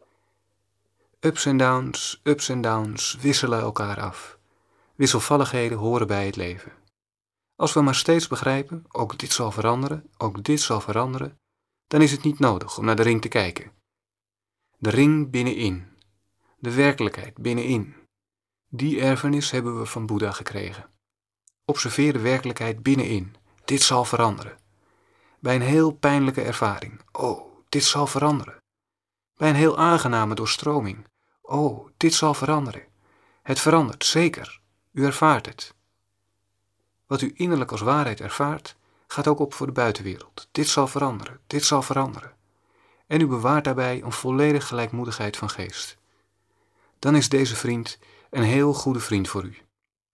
Ups en downs, ups en downs wisselen elkaar af. Wisselvalligheden horen bij het leven. Als we maar steeds begrijpen, ook dit zal veranderen, ook dit zal veranderen, dan is het niet nodig om naar de ring te kijken. De ring binnenin. De werkelijkheid binnenin. Die erfenis hebben we van Boeddha gekregen. Observeer de werkelijkheid binnenin. Dit zal veranderen. Bij een heel pijnlijke ervaring. Oh, dit zal veranderen. Bij een heel aangename doorstroming. Oh, dit zal veranderen. Het verandert, zeker. U ervaart het. Wat u innerlijk als waarheid ervaart, gaat ook op voor de buitenwereld. Dit zal veranderen, dit zal veranderen. En u bewaart daarbij een volledige gelijkmoedigheid van geest. Dan is deze vriend een heel goede vriend voor u.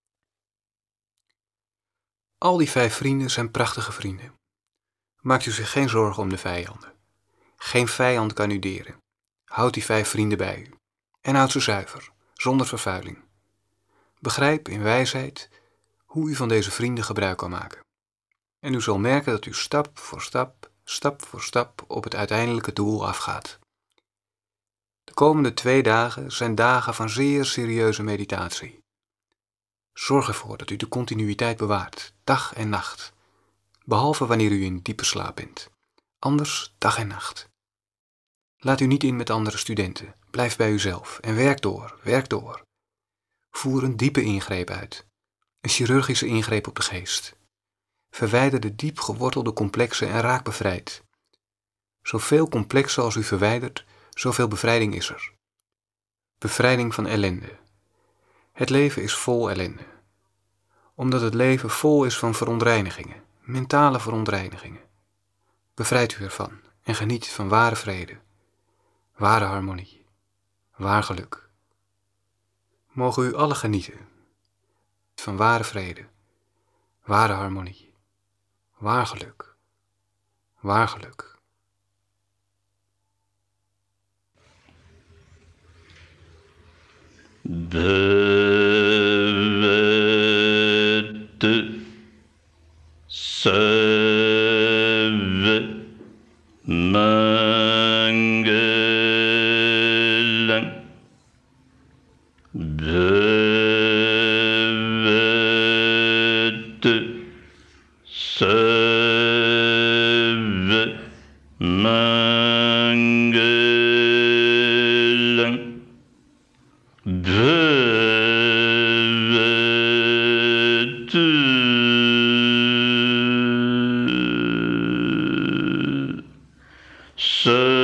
Al die vijf vrienden zijn prachtige vrienden. Maakt u zich geen zorgen om de vijanden. Geen vijand kan u deren. Houd die vijf vrienden bij u. En houd ze zuiver, zonder vervuiling. Begrijp in wijsheid hoe u van deze vrienden gebruik kan maken. En u zal merken dat u stap voor stap, stap voor stap op het uiteindelijke doel afgaat. De komende twee dagen zijn dagen van zeer serieuze meditatie. Zorg ervoor dat u de continuïteit bewaart, dag en nacht. Behalve wanneer u in diepe slaap bent. Anders dag en nacht. Laat u niet in met andere studenten. Blijf bij uzelf en werk door, werk door. Voer een diepe ingreep uit. Een chirurgische ingreep op de geest. Verwijder de diep gewortelde complexen en raak bevrijd. Zoveel complexen als u verwijdert, zoveel bevrijding is er. Bevrijding van ellende. Het leven is vol ellende. Omdat het leven vol is van verontreinigingen, mentale verontreinigingen. Bevrijd u ervan en geniet van ware vrede, ware harmonie, waar geluk. Mogen u alle genieten van ware vrede, ware harmonie, waar geluk, waar geluk. Bhava Mangalam Bhavat Sarva Mangalam Bhavat Sarva